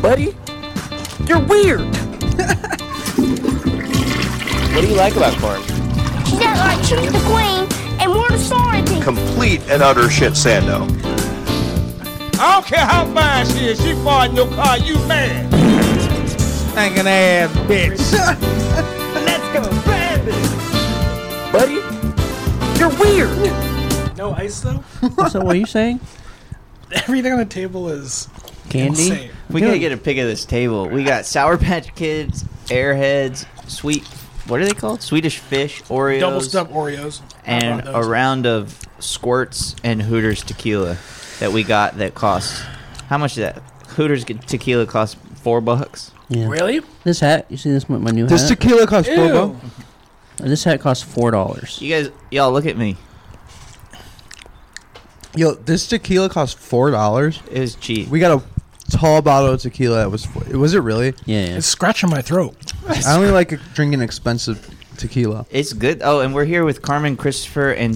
Buddy, you're weird. What do you like about corn? She doesn't like she's the queen, and we're the sorority. Complete and utter shit sando. I don't care how fine she is, she fart in your car, you mad. Stinking ass bitch. Let's go, baby. Buddy, you're weird. No ice though. So what are you saying? Everything on the table is Candy? insane. We gotta get a pic of this table. We got Sour Patch Kids, Airheads, sweet. What are they called? Swedish Fish, Oreos, Double stuffed Oreos, and a round of Squirts and Hooters tequila that we got. That costs how much did that? Hooters tequila cost $4. Yeah. Really? This hat, you see this my new Does hat? tequila cost $4? This hat costs $4. Y'all look at me. Yo, this tequila cost $4. It was cheap. We got a tall bottle of tequila that was it really? Yeah. It's scratching my throat. I only like drinking expensive tequila. It's good. Oh, and we're here with Carmen, Christopher, and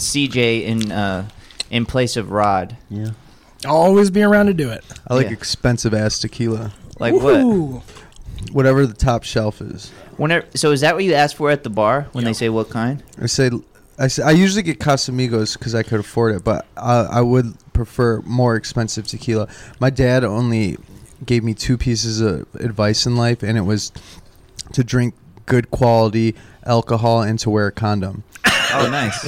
CJ in place of Rod. Yeah. I'll always be around to do it. I like expensive ass tequila. Like Ooh. what? Whatever the top shelf is. So is that what you ask for at the bar when they say what kind? I usually get Casamigos because I could afford it, but I would prefer more expensive tequila. My dad only gave me 2 pieces of advice in life, and it was to drink good quality alcohol and to wear a condom. Oh, nice.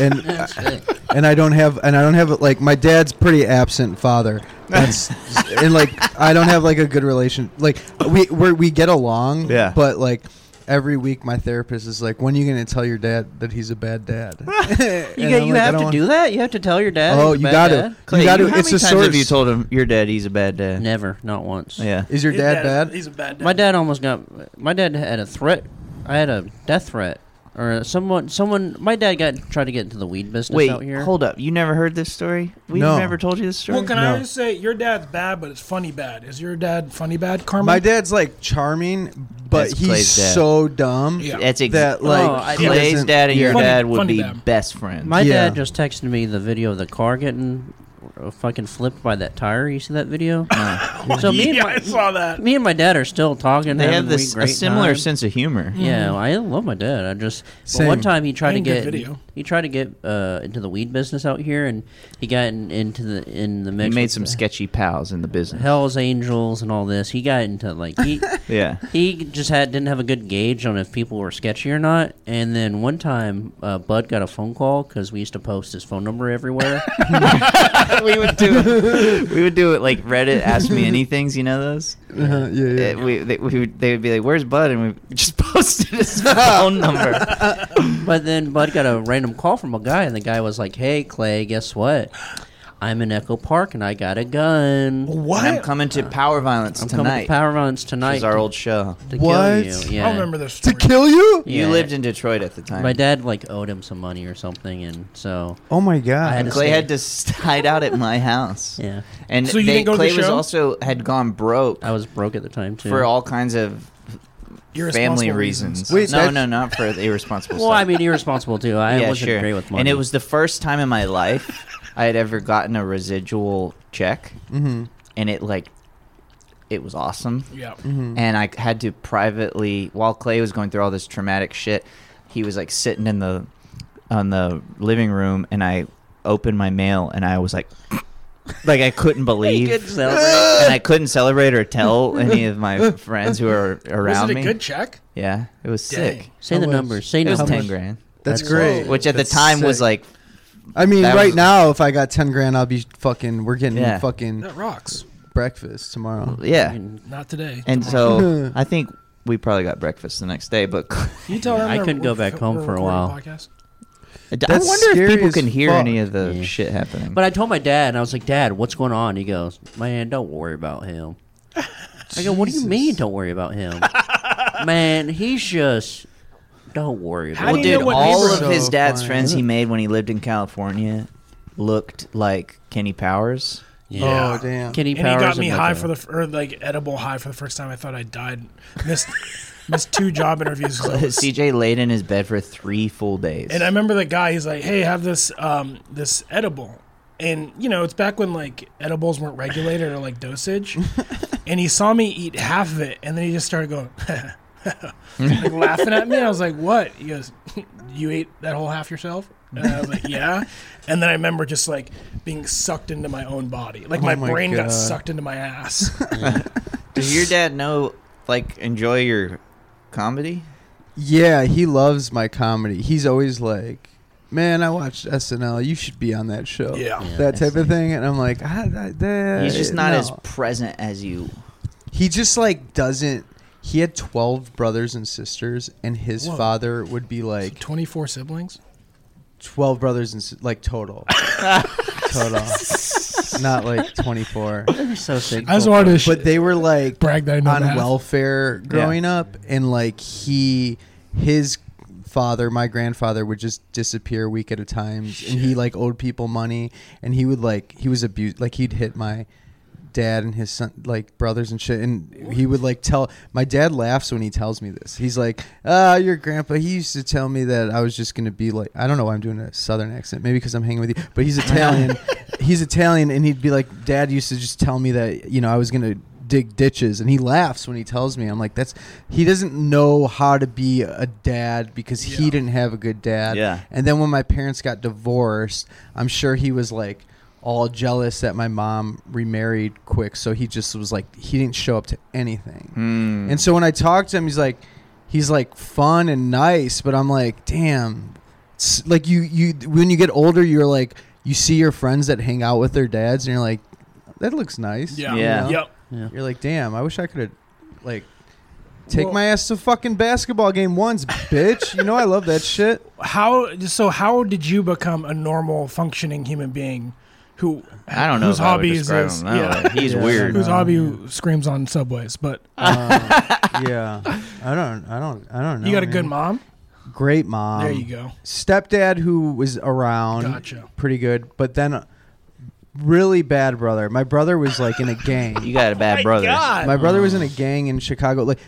And I don't have like my dad's pretty absent father. That's and like I don't have like a good relation. Like we get along, yeah. But like every week my therapist is like, when are you going to tell your dad that he's a bad dad? You have to do that? You have to tell your dad? Oh, he's a you bad got to. dad? Clay, You got to. how It's many a times source. have you told him your dad he's a bad dad? Never, not once. Yeah. Is your dad bad? He's a bad dad. My dad almost got. My dad had a threat. I had a death threat. Or someone. My dad tried to get into the weed business Wait, out here. hold up. You never heard this story? We've No. never told you this story? Well, can I just say your dad's bad, but it's funny bad. Is your dad funny bad, Carmen? My dad's like charming, but That's he's Clay's dad. so dumb Yeah. That's that like he Clay's doesn't- dad and your Funny- dad would funny be bad. best friends. My Yeah. dad just texted me the video of the car getting fucking flipped by that tire. You see that video? So yeah, I saw that. Me and my dad are still talking. They having have a a great similar time. sense of humor. Yeah, I love my dad. But Same. one time he tried to And good get video. into the weed business out here, and he got into the mix. He made with some the sketchy pals in the business. Hell's Angels and all this. He got into Yeah. he just didn't have a good gauge on if people were sketchy or not. And then one time, Bud got a phone call because we used to post his phone number everywhere. we would do it like Reddit Ask Me Anythings, you know those? yeah. They would be like, "Where's Bud?" And we just posted his phone number. But then Bud got a random call from a guy, and the guy was like, "Hey, Clay, guess what? I'm in Echo Park, and I got a gun. What? And I'm coming to Power Violence I'm tonight. coming to Power Violence tonight. Which is our old show. to What? kill you." Yeah. I don't remember this To story. kill you? Yeah. You lived in Detroit at the time. My dad owed him some money or something, and so Oh my god. I had to Clay stay. had to hide out at my house. Yeah. And So you didn't go to Clay the was show? also had gone broke I was broke at the time too. for all kinds of family Irresponsible reasons. Wait, no, that's- not for the irresponsible Well, stuff. I mean, irresponsible too. I yeah, wasn't sure. great with money. And it was the first time in my life I had ever gotten a residual check, Mm-hmm. and it was awesome. Yeah. And I had to privately, while Clay was going through all this traumatic shit, he was like sitting on the living room, and I opened my mail, and I was like I couldn't believe, and I couldn't celebrate or tell any of my friends who were around Was it me. a good check? Yeah, it was Dang. sick. Say the numbers. Say It was numbers. $10,000, That's great. which at That's the time was sick. like, I mean, that right was- now, if I got 10 grand, I'll be fucking. We're getting Yeah. fucking That rocks. breakfast tomorrow. yeah. Not today. And so I think we probably got breakfast the next day, but You tell them I that couldn't go back home we're for a recording while. podcast? I That's wonder if scary people as can hear fuck. any of the Yeah. shit happening. But I told my dad, and I was like, "Dad, what's going on?" He goes, "Man, don't worry about him." I go, "What do you mean, don't worry about him?" Man, he's just don't worry How about Well, do you dude, know what all neighborhood- of his So dad's funny. friends he made when he lived in California looked like Kenny Powers. Yeah. Oh damn. Kenny And he Powers. got me and high like for edible high for the first time. I thought I died. Missed 2 job interviews. 'cause I was- CJ laid in his bed for 3 full days. And I remember the guy. He's like, "Hey, have this this edible." And it's back when edibles weren't regulated or dosage. and he saw me eat half of it, and then he just started going, like laughing at me. I was like, "What?" He goes, "You ate that whole half yourself?" And I was like, "Yeah." And then I remember just like being sucked into my own body, like my my brain got God. sucked into my ass. Does your dad enjoy your comedy? Yeah, he loves my comedy. He's always like, "Man, I watched SNL. You should be on that show." Yeah. That type of thing. And I'm like, He's just not no. as present as you. He just like doesn't. He had 12 brothers and sisters, and his Whoa. father would be like 24 siblings. 12 brothers and like total, not like 24. That'd be so sick. I just wanted to But they were like brag that I know on that. welfare growing up, and like his father, my grandfather, would just disappear a week at a time, and he like owed people money, and he was abused, like he'd hit my dad and his son, like brothers and shit, and he would like tell my dad laughs when he tells me this. He's like, your grandpa, he used to tell me that I was just gonna be like, I don't know why I'm doing a southern accent, maybe because I'm hanging with you, but he's Italian. He's Italian, and he'd be like, Dad used to just tell me that, you know, I was gonna dig ditches, and he laughs when he tells me. I'm like, he doesn't know how to be a dad because he didn't have a good dad. Yeah. And then when my parents got divorced, I'm sure he was like all jealous that my mom remarried quick, so he just was like, he didn't show up to anything. And so when I talk to him, he's like fun and nice, but I'm like, damn, like you when you get older, you're like, you see your friends that hang out with their dads, and you're like, that looks nice. Yeah. Yeah. You know? Yep. Yeah. You're like, damn, I wish I could have like take my ass to a fucking basketball game once, bitch. You know I love that shit. How did you become a normal functioning human being who I don't know. whose if I would hobbies describe is him that way. He's Yeah. weird. whose No. hobby screams on subways, but Yeah. I don't know. you got a good man. mom? Great mom. There you go. Stepdad who was around. Gotcha. Pretty good. But then really bad brother. My brother was like in a gang. You got a bad brother. God. My brother was in a gang in Chicago. Like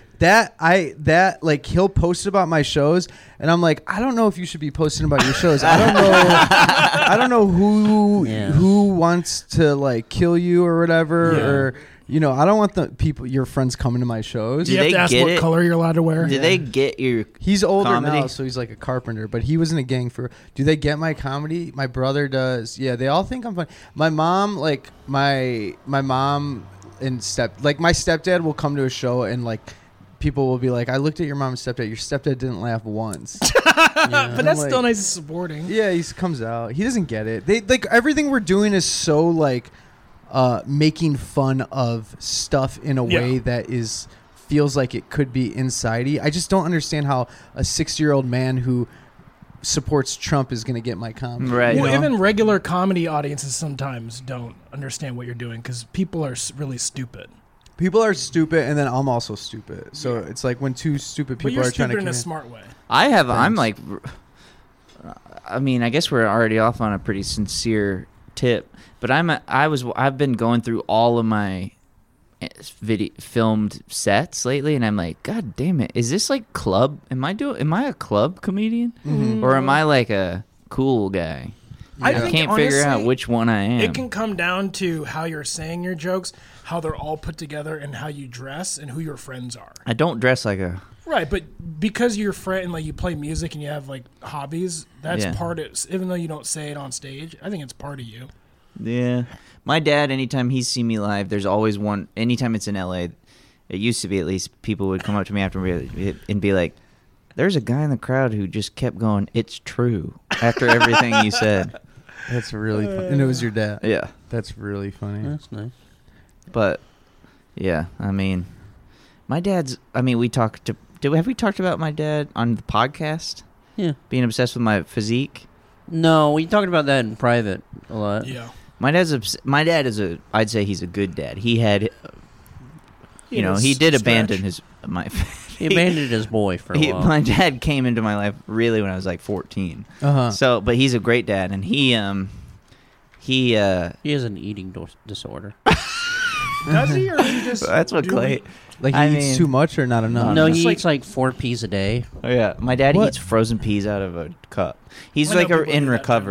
like he'll post about my shows, and I'm like, I don't know if you should be posting about your shows. I don't know who wants to like kill you or whatever, Yeah. or you know, I don't want the people, your friends, coming to my shows. Do you Do have they to ask get what it? color you're allowed to wear? Do they get your He's older comedy? now, so he's like a carpenter, but he was in a gang for. Do they get my comedy? My brother does. Yeah, they all think I'm funny. My mom, like my mom and my stepdad will come to a show, and like people will be like, I looked at your mom and stepdad. Your stepdad didn't laugh once. But that's like- still nice and supporting. Yeah, he comes out. He doesn't get it. They like everything we're doing is so like making fun of stuff in a way that feels like it could be insidey. I just don't understand how a 60-year-old man who supports Trump is going to get my comedy. Right. you Well, know? even regular comedy audiences sometimes don't understand what you're doing because people are really stupid. People are stupid, and then I'm also stupid. So it's like when two stupid But people you're are trying stupid to in a communicate. smart way. I'm like, I mean, I guess we're already off on a pretty sincere tip, but I've been going through all of my filmed sets lately, and I'm like, God damn it, is this like club? Am I a club comedian, or am I like a cool guy? I I think, can't figure out honestly, which one I am. It can come down to how you're saying your jokes, how they're all put together, and how you dress and who your friends are. I don't dress like a. Right, but because you're friend and like you play music and you have like hobbies, that's Yeah. part of. Even though you don't say it on stage, I think it's part of you. Yeah. My dad, anytime he's seen me live, there's always one. Anytime it's in LA, it used to be at least, people would come up to me after and be like, there's a guy in the crowd who just kept going, it's true, after everything you said. That's really funny. And it was your dad. Yeah. That's really funny. That's nice. But, yeah, I mean, my dad's, I mean, have we talked about my dad on the podcast? Yeah. Being obsessed with my physique? No, we talked about that in private a lot. Yeah. My dad is I'd say he's a good dad. He had, He he did stretch. abandon He abandoned his boy for a while. my dad came into my life really when I was like 14. Uh-huh. So, but he's a great dad, and he He has an eating disorder. Does he, or he just? that's what do Clay. it? Like he I eats mean- too much or not enough? No, Just he like- eats like 4 peas a day. Oh yeah, my dad What? eats frozen peas out of a cup. He's I know like people in do that, recovery.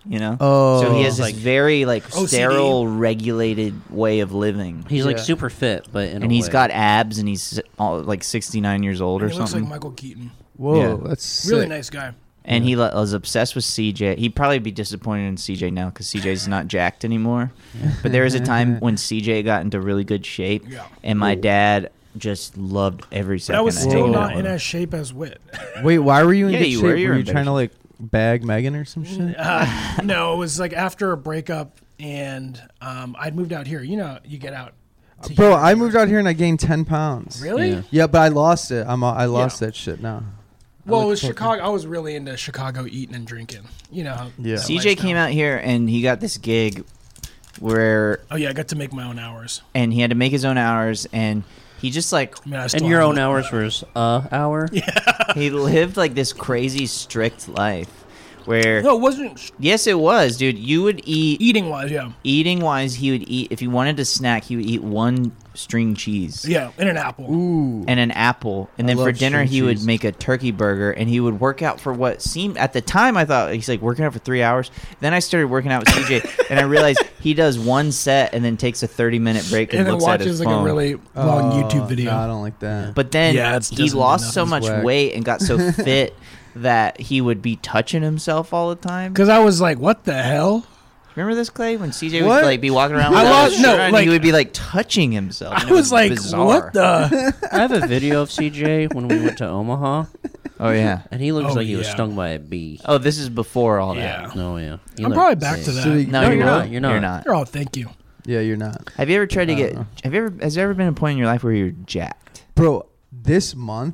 You know. Oh. So he has this Like very OCD. sterile, regulated way of living. He's like Yeah. super fit, but in And a he's way. got abs, and he's like 69 years old or He looks like something. Michael Keaton. Whoa, Yeah. that's Really sick. nice guy. And he was obsessed with CJ. He'd probably be disappointed in CJ now because CJ's not jacked anymore. But there was a time when CJ got into really good shape, Yeah. and my dad just loved every But second. I was of still hanging not out in with him. as shape as Wit. Wait, why were you in Yeah, good you shape? were. You were Were in you trying to better like bag Megan or some shit? No, it was like after a breakup, and I'd moved out here. You know, you get out. to Bro, here. I moved out here and I gained 10 pounds. Really? Yeah. Yeah, but I lost it. I lost that shit now. Well, it look was fucking- Chicago. I was really into Chicago eating and drinking. You know. how Yeah. that CJ came lifestyle. out here and he got this gig where Oh yeah, I got to make my own hours. and he had to make his own hours and he just like I mean, I And still your have own it. hours was hour. he lived like this crazy strict life where No, it wasn't yes it was, dude. You would eat eating wise. Yeah. eating wise, he would eat if he wanted to snack, he would eat one string cheese. Yeah, and an apple. Ooh. And an apple, and I then for love dinner string he would cheese. make a turkey burger, and he would work out for what seemed at the time I thought he's like working out for 3 hours. Then I started working out with CJ, and I realized he does one set and then takes a 30-minute break and, And then looks at his watches like phone. a really long YouTube video. No, I don't like that. But then Yeah, it's he doesn't do lost so nothing. much Whack. weight and got so fit that he would be touching himself all the time. Because I was like, what the hell? Remember this, Clay? When CJ What? would like be walking around I without lost- his no, shirt on, like- he would be like touching himself. I and it was like, bizarre. what the? I have a video of CJ when we went to Omaha, Oh yeah. and he looks Oh, like he was yeah. stung by a bee. Oh, this is before all that. Yeah. Oh yeah. He I'm looked probably back to sick. that. So No, No, you're you're not. not. You're not. You're not. Oh, thank you. Yeah, you're not. Have you ever tried to get? know. Has there ever been a point in your life where you're jacked? Bro, this month,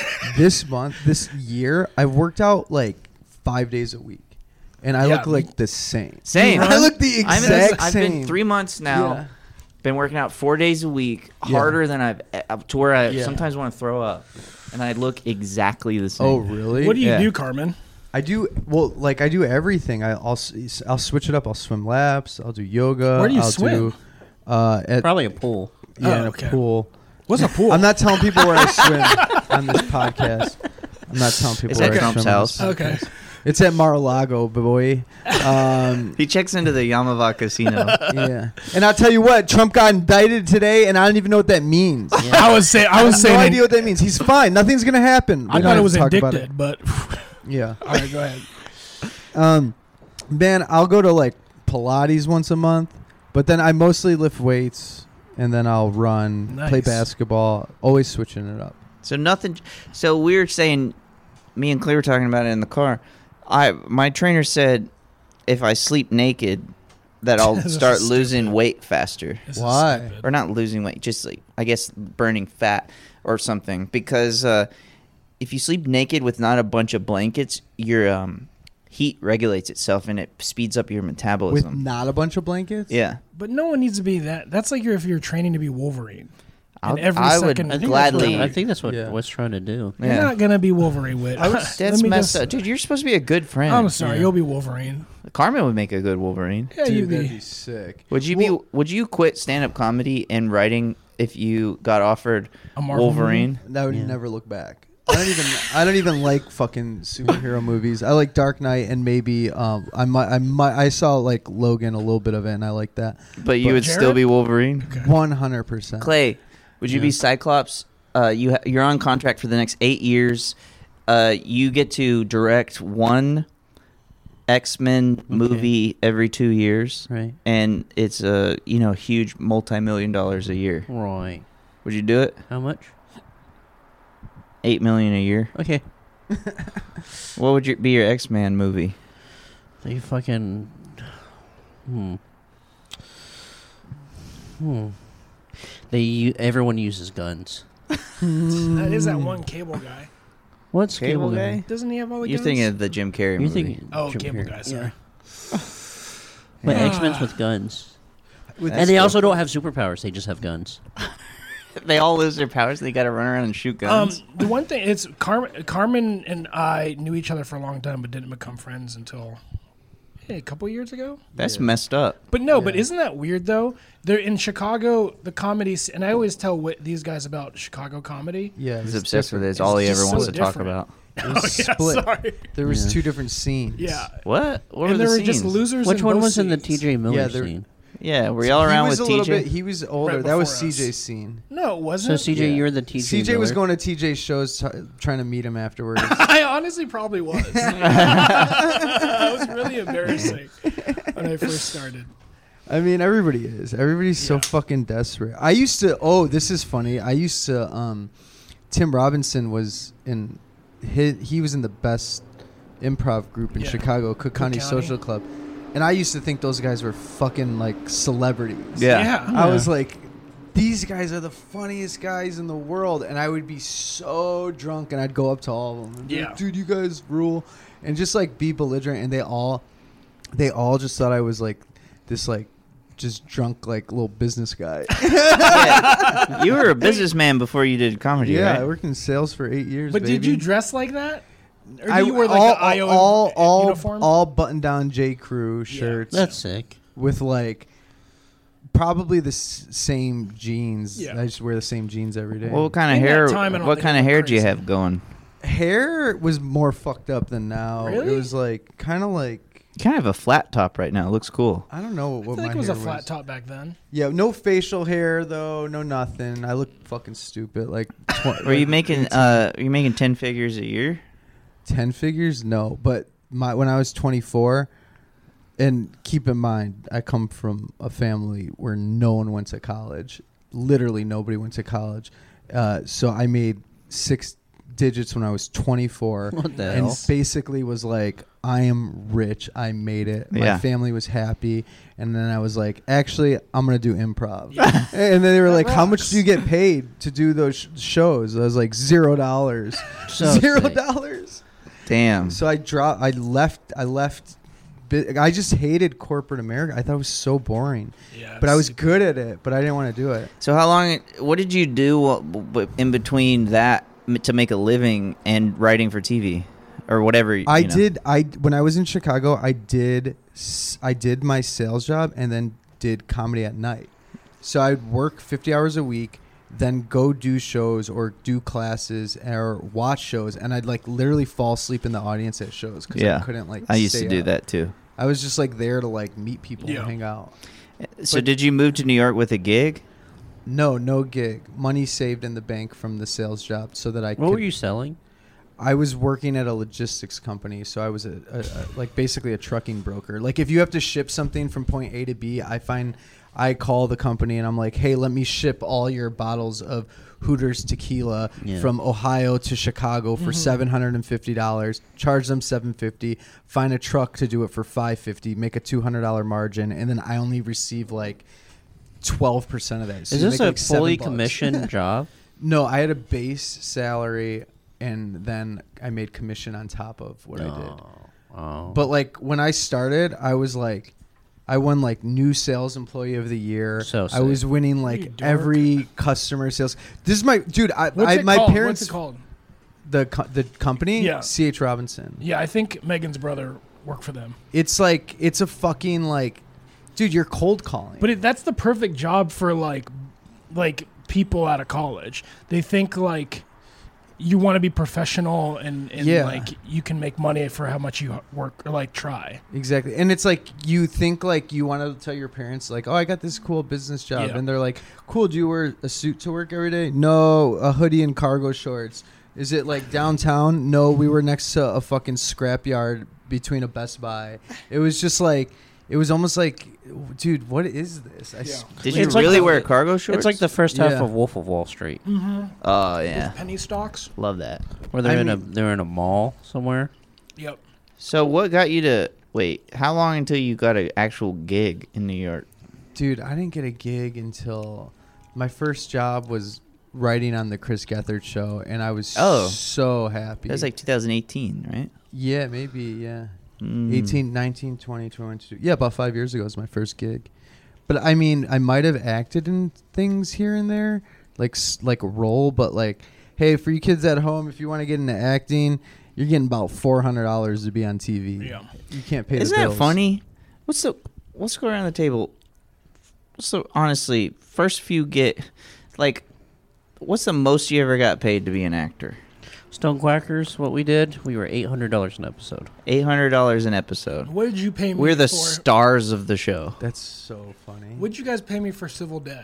this year, I've worked out like 5 days a week. And I Yeah. look like the same. Same. I look the I've exact been same. 3 months now. Yeah. Been working out 4 days a week, Yeah. harder than I've to where I Yeah. sometimes want to throw up, and I look exactly the same. Oh, really? What do you Yeah. do, Carmen? I do I do everything. I'll switch it up. I'll swim laps. I'll do yoga. Where do you I'll swim? Do, at Probably a pool. in okay. a pool. What's a pool? I'm not telling people where I swim on this podcast. I'm not telling people It's where at I Trump's swim on this house. Okay. podcast. It's at Mar-a-Lago, boy. He checks into the Yamava Casino. Yeah, and I'll tell you what, Trump got indicted today, and I don't even know what that means. I was saying. I have no idea what that means. He's fine. Nothing's gonna happen. We I don't thought have it to was talk about addicted, but Yeah. all right, go ahead. Man, I'll go to like Pilates once a month, but then I mostly lift weights, and then I'll run, play Nice. basketball, always switching it up. So nothing. So we were saying, me and Clay were talking about it in the car. My trainer said, if I sleep naked, that I'll This is start stupid. losing weight faster. This is Why? stupid. Or not losing weight, just like I guess burning fat or something. Because if you sleep naked with not a bunch of blankets, your heat regulates itself and it speeds up your With metabolism. not a bunch of blankets? Yeah, But no one needs to be that. That's like if you're training to be Wolverine. I'll- And every I would second- I think gladly. I think that's what Yeah. what's trying to do. You're Yeah. not gonna be Wolverine with. That's Let me messed just- up, dude. You're supposed to be a good friend. I'm sorry, Yeah. you'll be Wolverine. Carmen would make a good Wolverine. Yeah, you Dude, that'd be. be sick. Would you Well- be? Would you quit stand-up comedy and writing if you got offered A Marvel Wolverine? I would Yeah. never look back. I don't even like fucking superhero movies. I like Dark Knight and maybe I saw like Logan, a little bit of it, and I like that. But you would Jared? still be Wolverine. 100%. Clay, would you be Yeah. Cyclops? You're on contract for the next 8 years. You get to direct one X-Men movie every 2 years, Right. and it's a huge multi-million dollars a year. Right. Would you do it? How much? $8 million a year. Okay. What would be your X-Men movie? They fucking. Everyone uses guns. That is that one cable guy. What's Cable cable Guy? guy? Doesn't he have all the You're guns? thinking of the Jim Carrey You're movie. thinking? Oh, Jim cable Carrey. guy. Sorry. But X-Men's with guns, With and they also don't have superpowers. They just have guns. They all lose their powers. They got to run around and shoot guns. The one thing it's Carmen and I knew each other for a long time, but didn't become friends until a couple years ago. That's messed up. But no, but isn't that weird though? They're in Chicago, the comedy, and I always tell these guys about Chicago comedy. Yeah, He's it's obsessed with it. different. It's all he just ever wants so to talk different. about. It was Yeah, split. sorry. There was two different scenes. Yeah. What? What were And the there were scenes? just losers. Which in one both was in the scenes. TJ Miller Yeah, they're- scene? Yeah, were y'all around he was with a little TJ? bit. He was older. Right that was before us. CJ's scene. No, it So wasn't. CJ, you're the TJ. CJ was Miller? going to TJ's shows, trying to meet him afterwards. I honestly probably was. That was really embarrassing when I first started. I mean, everybody is. Everybody's so fucking desperate. I used to. Oh, this is funny. I used to. Tim Robinson was in. He was in the best improv group in Yeah. Chicago, Cook County County. Social Club, and I used to think those guys were fucking like celebrities. Yeah. I was like, these guys are the funniest guys in the world, and I would be so drunk, and I'd go up to all of them, and be like, Yeah. dude, you guys rule, and just like be belligerent, and they all just thought I was like this like just drunk like little business guy. Yeah. You were a businessman before you did comedy, Yeah, I right? worked in sales for 8 years. But did baby. you dress like that? Or did I you wear like all, an IO all uniform? all button down J Crew shirts That's sick. with like probably the same jeans. Yeah. I just wear the same jeans every day. What kind of In that hair? time, I don't What think kind it of looked hair do you crazy. have going? Hair was more fucked up than now. Really? It was like kind of like You kind of have a flat top right now. It looks cool. I don't know I what feel like my it was a hair flat top back then. Yeah, no facial hair though, no nothing. I look fucking stupid. Like, Were you making? Are you making 10 figures a year? 10 figures? No, but when I was 24, and keep in mind, I come from a family where no one went to college. Literally nobody went to college. So I made 6 digits when I was 24. What the and hell? basically was like, I am rich. I made it. My Yeah. family was happy. And then I was like, actually, I'm going to do improv. And then they were like, how much do you get paid to do those shows? I was like, $0. So sick. $0. Damn. So I left. I just hated corporate America. I thought it was so boring. Yeah, But I was good at it, but I didn't want to do it. So how long? What did you do in between that to make a living and writing for TV, or whatever? I did. When I was in Chicago, I did my sales job and then did comedy at night. So I'd work 50 hours a week, then go do shows or do classes or watch shows, and I'd like literally fall asleep in the audience at shows because I couldn't like. I used stay to do up. that too. I was just like there to like meet people Yeah. and hang out. So But- did you move to New York with a gig? No gig. Money saved in the bank from the sales job so that I What could. were you selling? I was working at a logistics company, so I was a like basically a trucking broker. Like if you have to ship something from point A to B, I call the company and I'm like, hey, let me ship all your bottles of Hooters tequila Yeah. from Ohio to Chicago for $750. Charge them $750. Find a truck to do it for $550. Make a $200 margin, and then I only receive like 12% of that. So Is you this make, a like, fully $7. commissioned job? No, I had a base salary, and then I made commission on top of what I did. Oh. But like when I started, I was like, I won like new sales employee of the year. So I was sick. winning You like dork. every customer sales. This is my dude. What's it my called? parents, What's it called? the company, Yeah. C.H. Robinson. Yeah, I think Megan's brother worked for them. It's like it's a fucking like, dude, you're cold calling. But that's the perfect job for like people out of college. They think like you want to be professional and Yeah. like you can make money for how much you work or like try. Exactly. And it's like you think like you want to tell your parents like, oh, I got this cool business job. Yeah. And they're like, cool, do you wear a suit to work every day? No, a hoodie and cargo shorts. Is it like downtown? No, we were next to a fucking scrapyard between a Best Buy. It was just like, it was almost like, dude, what is this? Did you It's like really the- wear cargo shorts? It's like the first half Yeah. of Wolf of Wall Street, Oh yeah, Penny stocks. love that. where they're I they're in a mall somewhere. Yep. So what got you to wait? How long until you got an actual gig in New York? Dude, I didn't get a gig until my first job was writing on the Chris Gethard show. And I was so happy. That was like 2018, right? Yeah, maybe, yeah. Mm. 18, 19, 20, 22. Yeah, about 5 years ago was my first gig. But I mean, I might have acted in things here and there, like a role, but like, hey, for you kids at home, if you want to get into acting, you're getting about $400 to be on TV. Yeah. You can't pay. Isn't the that bills. funny? Let's go around the table. So honestly, first few what's the most you ever got paid to be an actor? Stonequackers, what we did, we were $800 an episode. $800 an episode. What did you pay me We're the for? stars of the show. That's so funny. What'd you guys pay me for Civil Dead?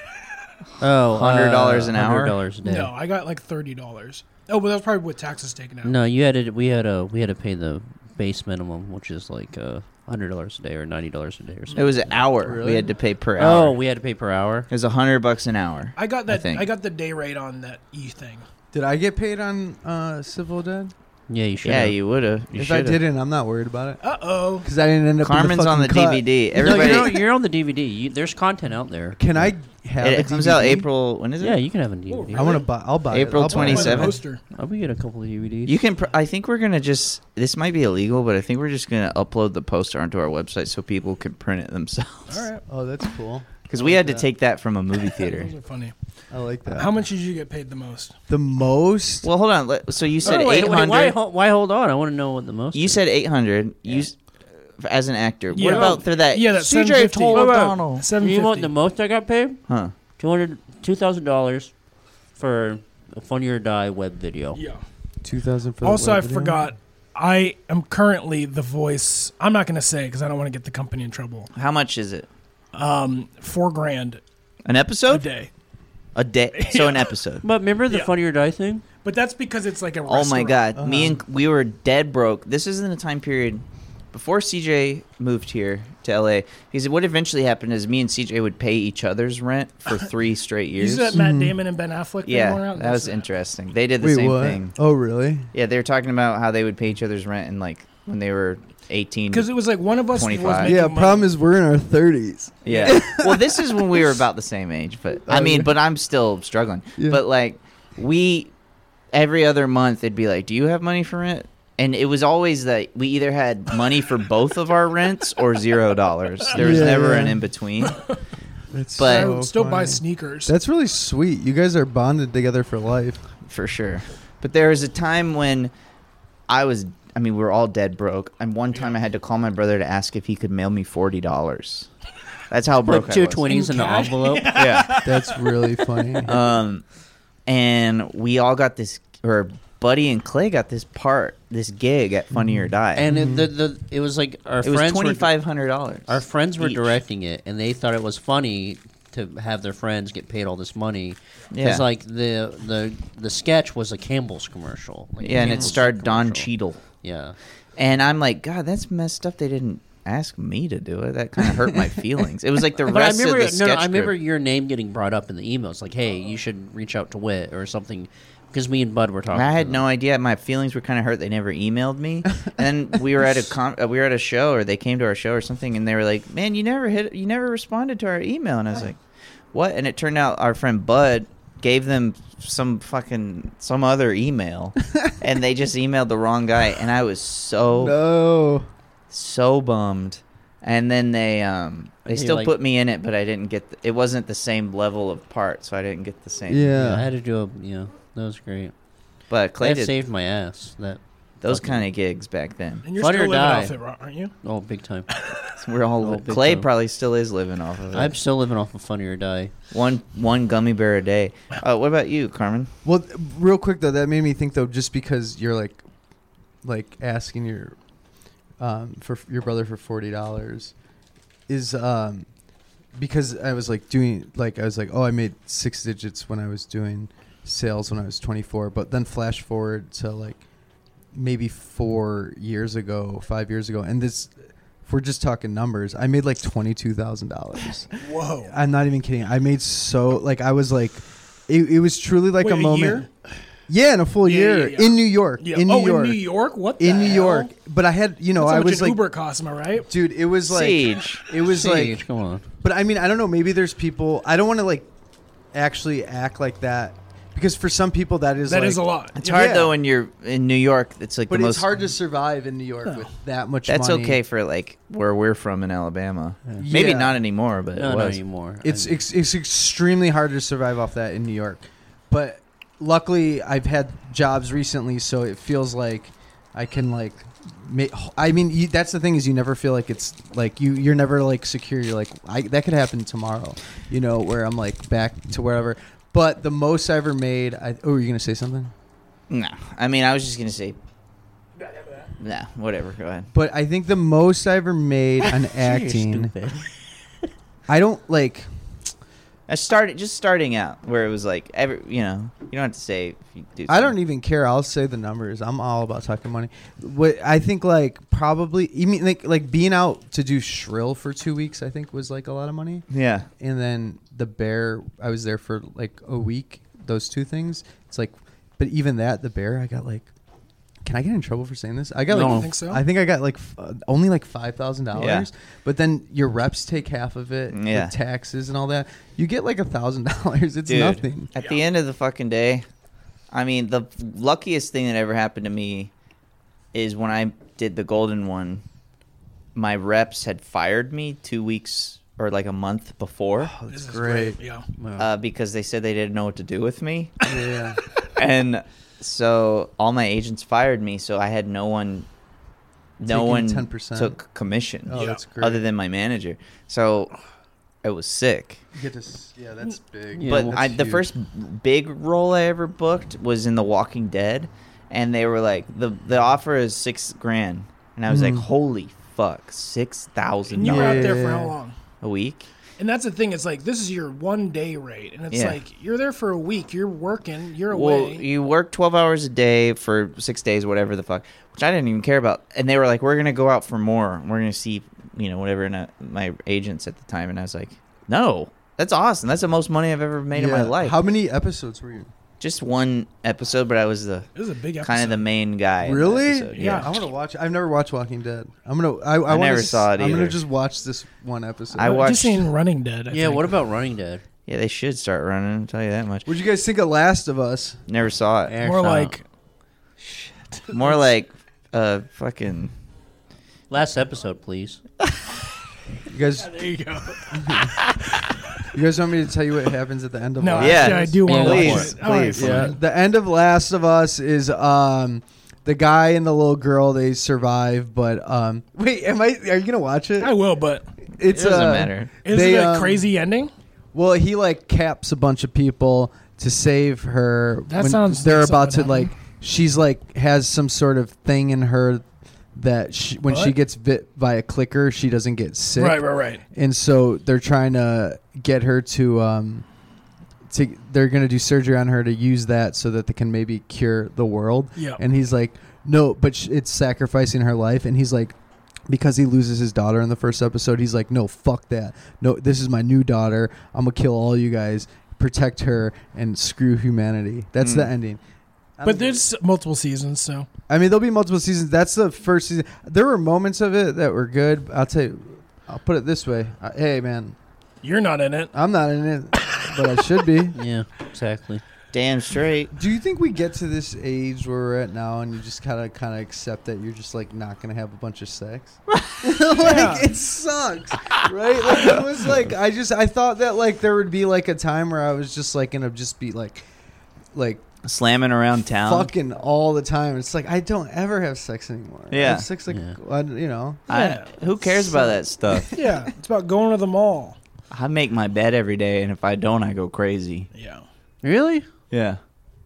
Oh, $100 an hour? $100 a day. No, I got like $30. Oh, but that was probably with taxes taken out. No, we had to pay the base minimum, which is like $100 a day or $90 a day or something. It was an hour. Really? We had to pay per hour. Oh, we had to pay per hour. It was $100 an hour. I got that. think. I got the day rate on that thing. Did I get paid on Civil Dead? Yeah, you should. Yeah, you would have. If I didn't, I'm not worried about it. Uh-oh. Because I didn't end up. Carmen's in the on the fucking cut. DVD. No, Everybody. you're on the DVD. There's content out there. Can I have It a comes DVD? out April. When is it? Yeah, you can have a DVD. I want to buy. I'll buy April it. I'll buy it. Buy the 27th. poster. I'll get a couple of DVDs. You can. I think we're gonna just. This might be illegal, but I think we're just gonna upload the poster onto our website so people can print it themselves. All right. Oh, that's cool. Because I we like had to that. take that from a movie theater. Those are funny. I like that. How much did you get paid the most? The most? Well, hold on. So you said Oh, wait, 800. why hold on? I want to know what the most. You is. said 800. As an actor. Yeah. What about for that? Yeah, that CJ 750. Toledano. You want the most I got paid? Huh. $2,000 for a Funny or Die web video. Yeah. 2,000 for the Also, I web video? forgot. I am currently the voice. I'm not going to say because I don't want to get the company in trouble. How much is it? $4,000 An a episode? day. A day. So an episode. But remember the Yeah. Funny or Die thing? But that's because it's like a Oh my restaurant. God. We were dead broke. This is in a time period before CJ moved here to LA. He said what eventually happened is me and CJ would pay each other's rent for 3 straight You years. see that Matt Damon and Ben Affleck thing going Yeah, around? that was That's interesting. They did the Wait, same what? thing. Oh, really? Yeah, they were talking about how they would pay each other's rent and like when they were 18. Because it was like one of us was 25. making Yeah, money. problem is we're in our 30s. Yeah. Well, this is when we were about the same age, but I mean, yeah. but I'm still struggling. Yeah. But like every other month it'd be like, "Do you have money for rent?" And it was always that we either had money for both of our rents or $0. There was Yeah, never yeah. an in between. That's But- I would still buy funny. sneakers. That's really sweet. You guys are bonded together for life. For sure. But there was a time when we were all dead broke. And one time I had to call my brother to ask if he could mail me $40. That's how broke Put I two was. 20s in the cash? envelope. Yeah. That's really funny. And we all got this, or Buddy and Clay got this gig at Funny or Die. And it was like our it was friends were $2,500. our friends were each. directing it, and they thought it was funny to have their friends get paid all this money. Yeah. Because like the sketch was a Campbell's commercial. Like a Yeah, and it Campbell's starred Don commercial. Cheadle. Yeah. And I'm like, God, that's messed up. They didn't ask me to do it. That kind of hurt my feelings. It was like the But I rest remember, of the sketch I remember group. your name getting brought up in the emails. Like, hey, you should reach out to Wit or something, because me and Bud were talking. I to had them. no idea. My feelings were kind of hurt. They never emailed me. And then we were at a show, or they came to our show or something, and they were like, "Man, you never responded to our email." And I was like, "What?" And it turned out our friend Bud gave them some other email, and they just emailed the wrong guy, and I was so bummed. And then they still like- put me in it, but I didn't get. It wasn't the same level of part, so I didn't get the same. Yeah, I Yeah. had to do that was great. But Clay That did saved my ass. those fucking- kind of gigs back then. And you're Funny still or living Die. off it, aren't you? Oh, big time. We're all Oh, big Clay time. probably still is living off of it. I'm still living off of Funny or Die. One gummy bear a day. What about you, Carmen? Well, real quick though, that made me think though, just because you're like asking your for your brother for $40 is because I was like oh, I made 6 digits when I was doing sales when I was 24, but then flash forward to like maybe 5 years ago, and this, if we're just talking numbers, I made like $22,000. Whoa. I'm not even kidding. I made I was like, it was truly like Wait, a moment. year? Yeah, in a full Yeah, year yeah, yeah. in New York. Yeah. In New York. In New York? What the In New hell? York. But I had, That's how I much was an like, Uber costs, am I right? dude, it was like, Siege. it was Siege, like, come on. but I mean, I don't know. Maybe there's people. I don't want to like actually act like that because for some people that is That like, is a lot. It's Yeah. hard Yeah. though when you're in New York. It's like But the it's most hard to survive in New York with that much That's money. okay for like where we're from in Alabama. Maybe Yeah. not anymore, but No, it not was. anymore. It's extremely hard to survive off that in New York. But luckily, I've had jobs recently, so it feels like I can like. I mean, that's the thing is you never feel like it's like you're never like secure. You're like that could happen tomorrow, you know, where I'm like back to wherever. But the most I ever made. Were you gonna say something? No, I mean, I was just gonna say. Nah, whatever. Go ahead. But I think the most I ever made on acting. I don't like. Starting out where it was like you don't have to say if you do I don't even care. I'll say the numbers. I'm all about talking money. What I think like probably you mean like being out to do Shrill for 2 weeks I think was like a lot of money. Yeah. And then the Bear I was there for like a week. Those two things. It's like, but even that the Bear I got like. Can I get in trouble for saying this? I got No. like I think so. I think I got like only like $5,000. Yeah. But then your reps take half of it. Yeah. With taxes and all that. You get like $1,000. It's Dude, nothing. At the end of the fucking day, I mean, the luckiest thing that ever happened to me is when I did the Golden one, my reps had fired me 2 weeks or like a month before Oh, This that's is great. Yeah. because they said they didn't know what to do with me. Yeah. And so all my agents fired me, so I had no one Taking 10%. took commission Oh, Yeah. that's great. other than my manager. So it was sick. You get to yeah, that's big. Yeah, But That's the huge. first big role I ever booked was in The Walking Dead, and they were like, the offer is $6,000, and I was like, Mhm. holy fuck, $6,000 And you were out there for Yeah. how long? a week. And that's the thing. It's like this is your 1 day rate, and it's Yeah. like you're there for a week. You're working. You're Well, away. you work 12 hours a day for 6 days, whatever the fuck, which I didn't even care about. And they were like, we're gonna go out for more. We're gonna see, whatever. And my agents at the time, and I was like, no, that's awesome. That's the most money I've ever made in my Yeah. life. How many episodes were you? Just one episode, but I was it was a big episode. kind of the main guy. in that Really? episode, Yeah. I want to watch. I've never watched Walking Dead. I'm gonna. I I wanna never saw it I'm gonna either. just watch this one episode. I I've watched- just seen Running Dead. I Yeah, think. what about Running Dead? Yeah, they should start running. I'll tell you that much. What'd you guys think of Last of Us? Never saw it. More like More like fucking. Last episode, please. You guys, there you go. you guys want me to tell you what happens at the end of? No, Last? Yeah. actually, I do want to Please, watch it. All right, please. fine. Yeah, the end of Last of Us is the guy and the little girl they survive, but wait, are you gonna watch it? I will, but It's It doesn't matter. is They, it a crazy ending? Well, he like caps a bunch of people to save her. That when sounds they're like about to something like. She's like has some sort of thing in her that when she What? gets bit by a clicker, she doesn't get sick. Right. And so they're trying to get her to they're going to do surgery on her to use that so that they can maybe cure the world. Yeah. And he's like, no, but it's sacrificing her life. And he's like, because he loses his daughter in the first episode, he's like, no, fuck that. No, this is my new daughter. I'm going to kill all you guys, protect her, and screw humanity. That's the ending. But there's multiple seasons, so I mean, there'll be multiple seasons. That's the first season. There were moments of it that were good. I'll tell you, I'll put it this way. Hey, man, you're not in it. I'm not in it, but I should be. Yeah, exactly. Damn straight. Do you think we get to this age where we're at now and you just kind of accept that you're just like not going to have a bunch of sex? Yeah. It sucks, right? Like it was like I thought that like there would be like a time where I was just like going to just be like Slamming around town. fucking all the time. It's like I don't ever have sex anymore. I Yeah. have sex like Yeah. you know. Who cares about that stuff? Yeah, it's about going to the mall. I make my bed every day, and if I don't, I go crazy. Yeah. Really? Yeah.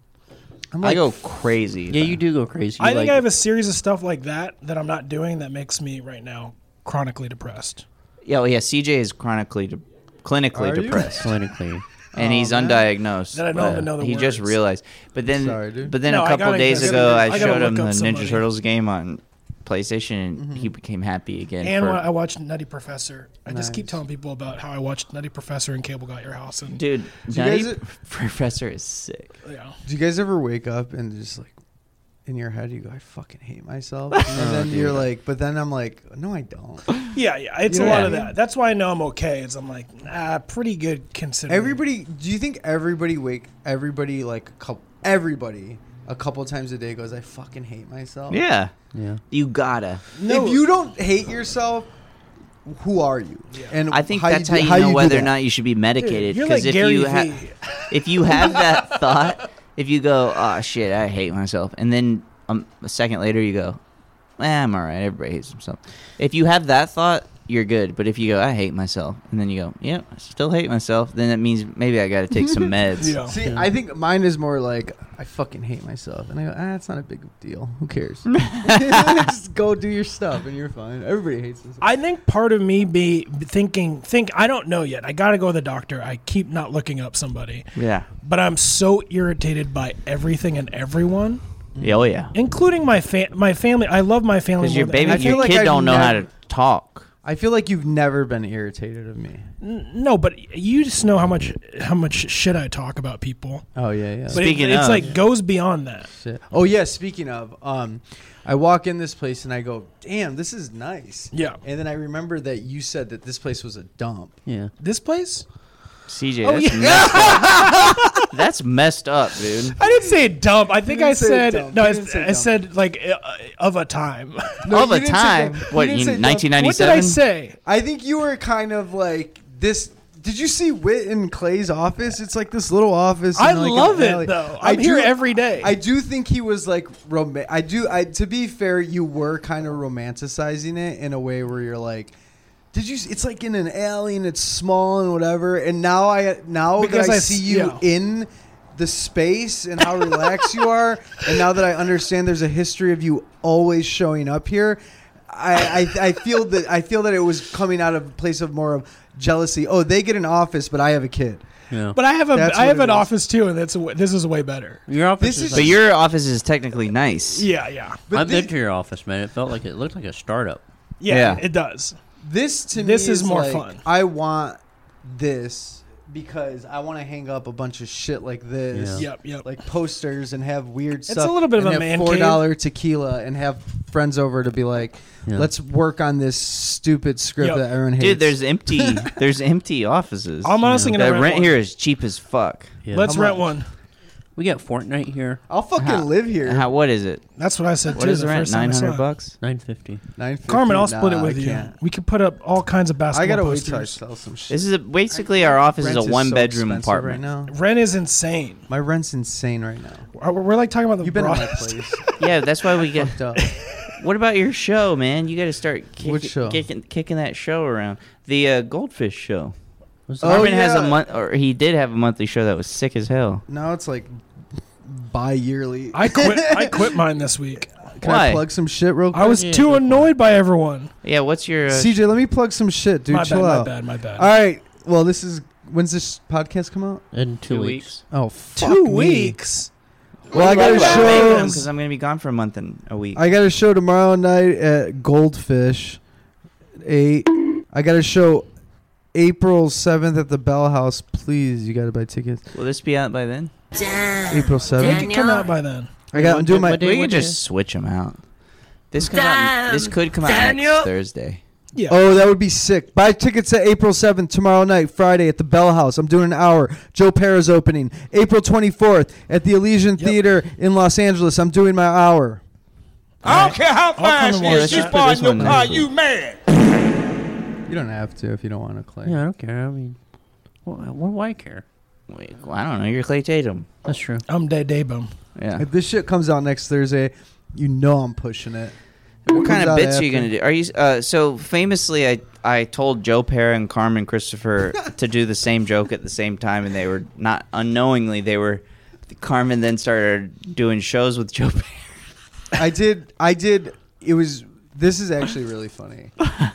I'm I like, go crazy. Yeah, you do go crazy. I think like, I have a series of stuff like that I'm not doing that makes me right now chronically depressed. Yeah, well, yeah. CJ is clinically Are you? depressed, clinically. and he's man. undiagnosed. Then I don't even know the He just words. realized. But then, Sorry, dude. but then No, a I couple gotta- days I ago, gotta- I I gotta showed him look the up Ninja somebody. Turtles game on PlayStation, and he became happy again. And for- I watched Nutty Professor. I just keep Nice. telling people about how I watched Nutty Professor and Cable Got Your House. And Dude, you Nutty guys- Professor is sick. yeah. do you guys ever wake up and just like in your head you go, I fucking hate myself, and then you're like, but then I'm like, no, I don't. Yeah, it's You a know lot what of I mean? that. That's why I know I'm okay. Is I'm like, pretty good considering. Everybody, do you think everybody a couple times a day goes, I fucking hate myself? Yeah, Yeah. you gotta. No. If you don't hate yourself, who are you? And I think that's how you know do whether or that. not you should be medicated. You're Because like if Gary you Vee. if you have that thought, if you go, oh shit, I hate myself, and then a second later you go, I'm all right. Everybody hates himself. If you have that thought, you're good. But if you go, I hate myself, and then you go, yep, I still hate myself, then that means maybe I got to take some meds. Yeah. See, I think mine is more like I fucking hate myself, and I go, it's not a big deal. Who cares? Just go do your stuff, and you're fine. Everybody hates themselves. I think part of me think I don't know yet. I got to go to the doctor. I keep not looking up somebody. Yeah. But I'm so irritated by everything and everyone, Yeah. Oh yeah. including my family. I love my family Because more your than baby, I anything. feel your like kid I've don't know how never- to talk. I feel like you've never been irritated of me. No, but you just know how much shit I talk about people. Oh yeah. But Speaking it's of- like goes beyond that. Shit. Oh yeah. Speaking of, I walk in this place and I go, damn, this is nice. Yeah. And then I remember that you said that this place was a dump. Yeah. This place? CJ, Oh, that's yeah. messed up. That's messed up, dude. I didn't say dump. I think I didn't say said dump. no. You I, didn't say I dump. said like of a time. No, All you the didn't say time. dump. What, You didn't in say dump. 1997? What did I say? I think you were kind of like this. Did you see Whit in Clay's office? It's like this little office. I in like an love alley. it though. I'm here every day. I do think he was like to be fair, you were kind of romanticizing it in a way where you're like, did you? It's like in an alley and it's small and whatever. And now Because that I I see s- you yeah. in the space and how relaxed you are, and now that I understand there's a history of you always showing up here, I feel that it was coming out of a place of more of jealousy. Oh, they get an office, but I have a kid. Yeah. but I have That's I have what an it is. office too, and this is way better. Your office This is is- like, But your office is technically nice. Yeah. I've been to your office, man. It felt like it looked like a startup. Yeah, Yeah. it does. This to me This is more like, fun. I want this because I want to hang up a bunch of shit like this. Yeah. Yep. Like posters and have weird It's stuff. a little bit of and a have man $4 tequila and have friends over to be like, Yeah. let's work on this stupid script Yep. that everyone hates. Dude, there's empty offices. I'm honestly The gonna rent rent one. here is cheap as fuck. Yeah. Let's How rent much? one. We got Fortnite here. I'll fucking How- live here. What is it? That's what I said What too. is the the rent? first time I saw it. $900? $950. $9.50? Carmen, I'll split Nah, it with I you. can't. We could put up all kinds of I basketball gotta wait posters. till I sell some shit. This is basically our office is Rent a one so bedroom expensive apartment. right now. Rent is insane. My rent's insane right now. We're like talking about the You've been in my broadest. place. Yeah, that's why we get. Fucked up. What about your show, man? You got to start Which show? kicking that show around. The Goldfish show. What's Oh, Marvin has a yeah. month, or he did have a monthly show that was sick as hell. Now it's like bi-yearly. I quit mine this week. Can Why? I plug some shit real quick? I was Yeah, too go for it. annoyed by everyone. Yeah, what's your? CJ, let me plug some shit, dude. my Chill bad, out. my bad. All right. Well, when's this podcast come out? In 2 2 weeks. Oh, fuck 2 me. weeks. Well, I got a show. because I'm gonna be gone for a month and a week. I got a show tomorrow night at Goldfish. I got a show April 7th at the Bell House. Please, you got to buy tickets. Will this be out by then? April It 7th. could come out by then. I'm doing my. What day We could would just switch them out. This could come out Daniel. next Thursday. Yeah. Oh, that would be sick. Buy tickets at April 7th, tomorrow night, Friday at the Bell House. I'm doing an hour. Joe Pera's opening. April 24th at the Elysian Theater in Los Angeles. I'm doing my hour. I don't care how fine come she to is. watch She that. bought This your one car. next You mad? You don't have to if you don't want to, Clay. Yeah, I don't care. I mean, what do I care? Wait, well, I don't know. You're Clay Tatum. That's true. I'm dead day bum. Yeah. If this shit comes out next Thursday, you know I'm pushing it. What kind comes of out bits are you after? gonna do? Are you so famously? I told Joe Pera and Carmen Christopher to do the same joke at the same time, and they were not unknowingly. They were. Carmen then started doing shows with Joe Pera. I did. It was. This is actually really funny.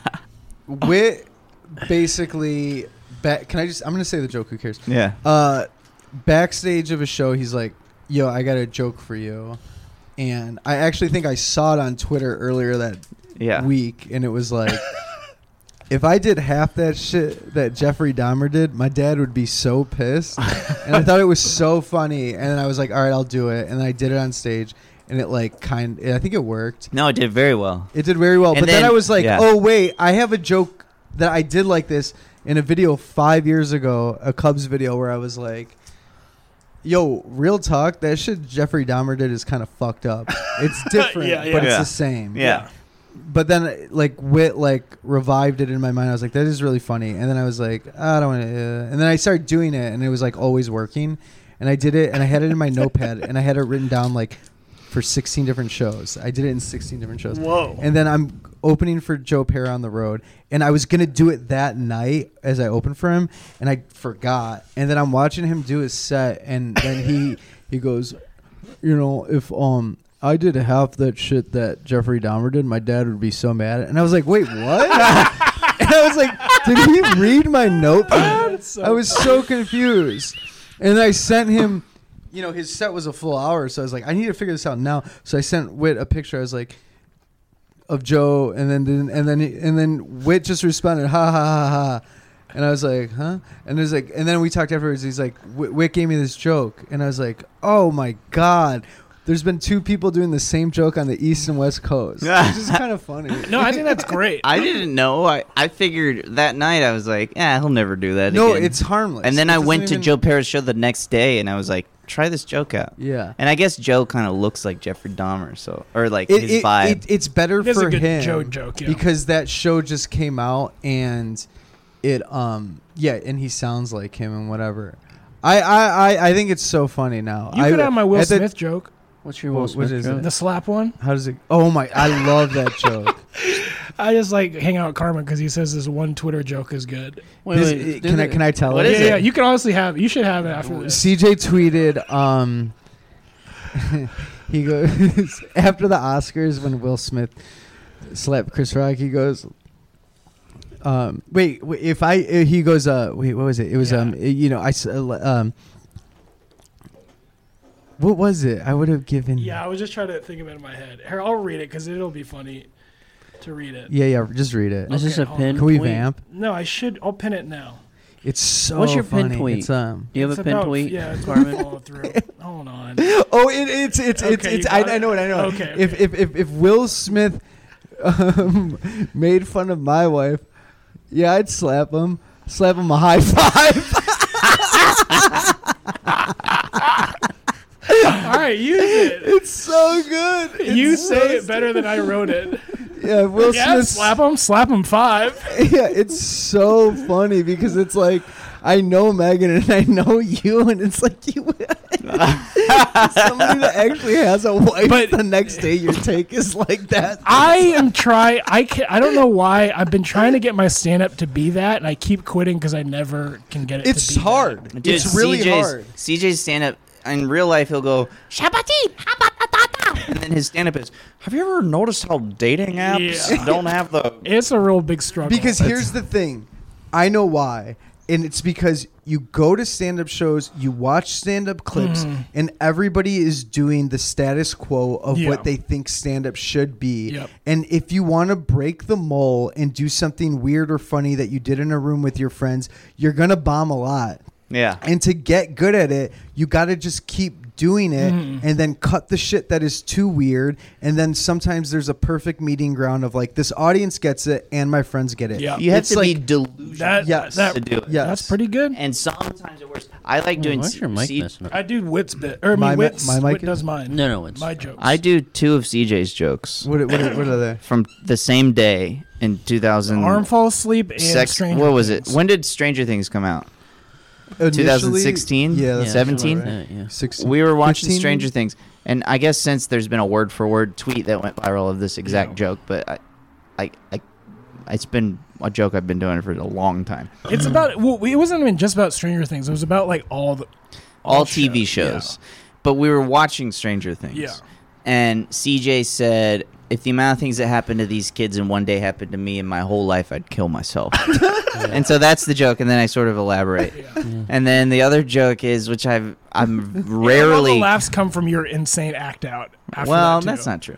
Wit basically. Can I just? I'm gonna say the joke. Who cares? Yeah. Backstage of a show, he's like, "Yo, I got a joke for you," and I actually think I saw it on Twitter earlier that Yeah. week, and it was like, if I did half that shit that Jeffrey Dahmer did, my dad would be so pissed. And I thought it was so funny, and then I was like, all right, I'll do it, and then I did it on stage, and it like I think it worked. No, it did very well. It did very well, And but then then- I was like, yeah. oh wait, I have a joke that I did like this in a video 5 years ago, a Cubs video where I was like, yo, real talk, that shit Jeffrey Dahmer did is kind of fucked up. It's different, Yeah, but it's yeah. the same. Yeah. But then like Wit like revived it in my mind. I was like, that is really funny. And then I was like, I don't want to. And then I started doing it, and it was like always working. And I did it, and I had it in my notepad, and I had it written down like for 16 different shows. I did it in 16 different shows. Whoa. And then I'm opening for Joe Perry on the road, and I was gonna do it that night as I opened for him, and I forgot. And then I'm watching him do his set, and then he goes, you know, if I did half that shit that Jeffrey Dahmer did, my dad would be so mad. And I was like, wait, what? And I was like, did he read my notepad? I was so confused. And I sent him, you know, his set was a full hour, so I was like, I need to figure this out now. So I sent Whit a picture. I was like, of Joe, and then Whit just responded, ha ha ha ha. And I was like, huh? And there's like, and then we talked afterwards. He's like, Whit gave me this joke, and I was like, oh my god. There's been two people doing the same joke on the East and West Coast. Which is kind of funny. No, I think that's great. I didn't know. I figured that night I was like, he'll never do that No, again. it's harmless. And then It I doesn't went to even- Joe Perry's show the next day, and I was like, try this joke out. Yeah. And I guess Joe kind of looks like Jeffrey Dahmer, so or like his vibe. It's better It is a for good him Joe joke, yeah. because that show just came out, and it and he sounds like him and whatever. I think it's so funny now. You could have my Will Smith joke. What's your Will Smith is joke? it? The slap one. How does it? Oh my! I love that joke. I just like hang out with Carmen because he says this one Twitter joke is good. Wait, Can I tell What it? is Yeah, it? yeah. You can honestly have. You should have it after this. CJ tweeted, he goes after the Oscars when Will Smith slapped Chris Rock. He goes, wait, he goes, wait, what was it? It was what was it? I would have given. Yeah, I was just trying to think of it in my head. Here, I'll read it because it'll be funny to read it. Yeah, just read it. Is this a hold pin? on. Can we tweet? vamp? No, I should. I'll pin it now. It's so What's your funny. pin tweet? It's, Do you have It's a pin about- tweet? Yeah, it's Carmen? follow through. Hold on. Oh, it's Okay, you got I it? know it. I know it. Okay, If Will Smith made fun of my wife, yeah, I'd slap him a high five. All right, use it. It's so good. You It's say so it better than I wrote it. Yeah, Will Yeah, Smith. slap him 5. Yeah, it's so funny because it's like I know Megan and I know you, and it's like you. Somebody that actually has a wife, But- the next day your take is like that. I am trying. I don't know why. I've been trying to get my stand up to be that, and I keep quitting because I never can get it. It's to be hard. that. Dude, It's really hard. CJ's stand up in real life, he'll go, and then his stand up is, have you ever noticed how dating apps Yeah. don't have the. It's a real big struggle. Because here's the thing, I know why, and it's because you go to stand-up shows, you watch stand-up clips, and everybody is doing the status quo of Yeah. what they think stand-up should be. Yep. And if you want to break the mold and do something weird or funny that you did in a room with your friends, you're gonna bomb a lot. Yeah. And to get good at it, you got to just keep doing it and then cut the shit that is too weird. And then sometimes there's a perfect meeting ground of like, this audience gets it and my friends get it. Yeah. You have It's to be like- delusional that, Yes. that to do it. Yes. that's pretty good. And sometimes it works. I like doing. Why's your mic C- messing up? I do Wit's bit, or My Wit's. mic Wit is- does mine. No, it's my jokes. I do 2 of CJ's jokes What are they? from the same day in 2000. Arm fall asleep and Stranger What was it? Things. When did Stranger Things come out? Initially, 2016? Yeah, Yeah, that's 17? something like that, yeah. 16. We were watching 15? Stranger Things, and I guess since there's been a word for word tweet that went viral of this exact Yeah. joke, but it's been a joke I've been doing for a long time. It's about. Well, it wasn't even just about Stranger Things. It was about like all TV shows. But we were watching Stranger Things. Yeah. And CJ said, if the amount of things that happened to these kids in one day happened to me in my whole life, I'd kill myself. And so that's the joke, and then I sort of elaborate. And then the other joke is, which I'm All rarely. the laughs come from your insane act out. After Well, that, too. that's not true.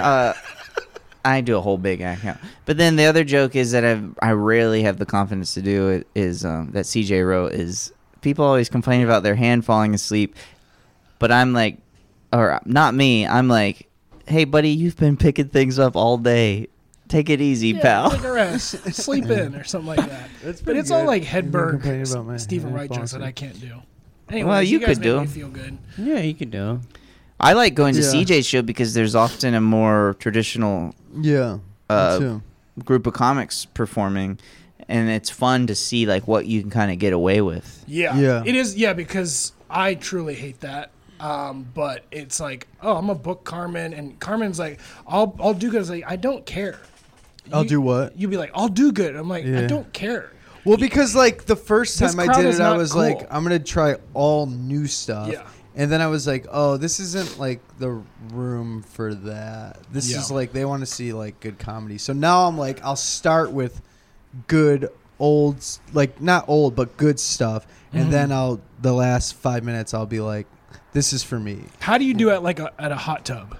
I do a whole big account. But then the other joke is that I rarely have the confidence to do it is that CJ wrote is people always complain about their hand falling asleep. But I'm like, or not me, I'm like, hey, buddy, you've been picking things up all day. Take it easy, Yeah, pal. take a rest, sleep in, or something like that. That's But pretty it's all good. like You've been complaining Hedberg, about my Stephen hand Wright falling jokes that I asleep. can't do. Anyway, Well, you guys could make do. me feel good. Yeah, you could do. I like going to Yeah. CJ's show because there's often a more traditional Yeah. Uh, me too. group of comics performing, and it's fun to see like what you can kind of get away with. Yeah, Yeah. it is. Yeah, because I truly hate that. But it's like, oh, I'm gonna book Carmen, and Carmen's like, I'll do good. It's like, I don't care. I'll do what? You'd be like, I'll do good. I'm like, I Yeah. don't care. Well, because like the first This time I crowd did is it, I not was cool. like, I'm gonna try all new stuff. Yeah. And then I was like, oh, this isn't like the room for that. This Yeah. is like they want to see like good comedy. So now I'm like, I'll start with good old, like not old but good stuff, and then the last 5 minutes I'll be like, this is for me. How do you do it like at a hot tub?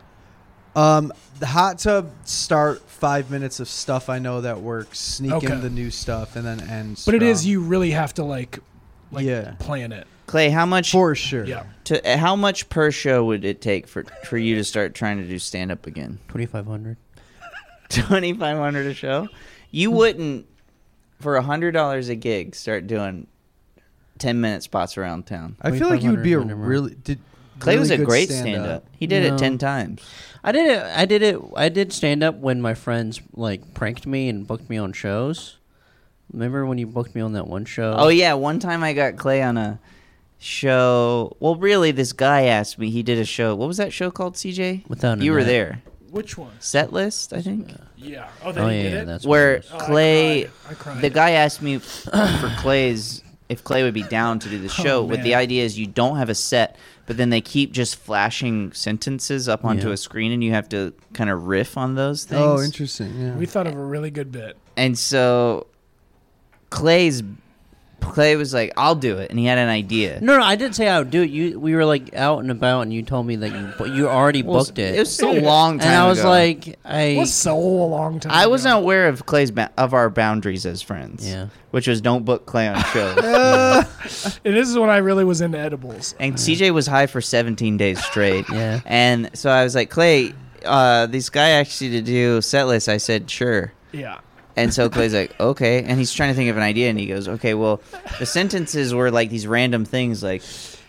The hot tub start 5 minutes of stuff I know that works, sneak Okay. in the new stuff, and then end. But it is strong. you really have to like Yeah. plan it. Clay, how much for sure. Yeah. how much per show would it take for you to start trying to do stand up again? 2,500. 2,500 a show? You wouldn't, for $100 a gig, start doing 10-minute spots around town. I feel like you would be a 2,500 really did. Clay really was a good great stand-up. He did it No. 10 times. I did stand up when my friends like pranked me and booked me on shows. Remember when you booked me on that one show? Oh, yeah. One time I got Clay on a show. Well, really, this guy asked me. He did a show. What was that show called, CJ? Without a You were Net. there. Which one? Set List, I think. Yeah. Oh, they Oh did yeah, it. that's Where what it was. Clay, I cried. the guy asked me for Clay's, if Clay would be down to do the show. But the man. idea is you don't have a set, but then they keep just flashing sentences up onto Yeah. a screen, and you have to kind of riff on those things. Oh, interesting. Yeah. We thought of a really good bit. And so Clay was like, "I'll do it," and he had an idea. No, I didn't say I would do it. We were like out and about, and you told me that you already Well, booked it. It was so long time and I was ago. like, It was so long time. I wasn't ago. aware of of our boundaries as friends. Yeah. Which was don't book Clay on shows. And this is when I really was into edibles. And CJ was high for 17 days straight. Yeah. And so I was like, Clay, this guy asked you to do set list. I said, sure. Yeah. And so Clay's like, okay. And he's trying to think of an idea. And he goes, okay, well, the sentences were like these random things like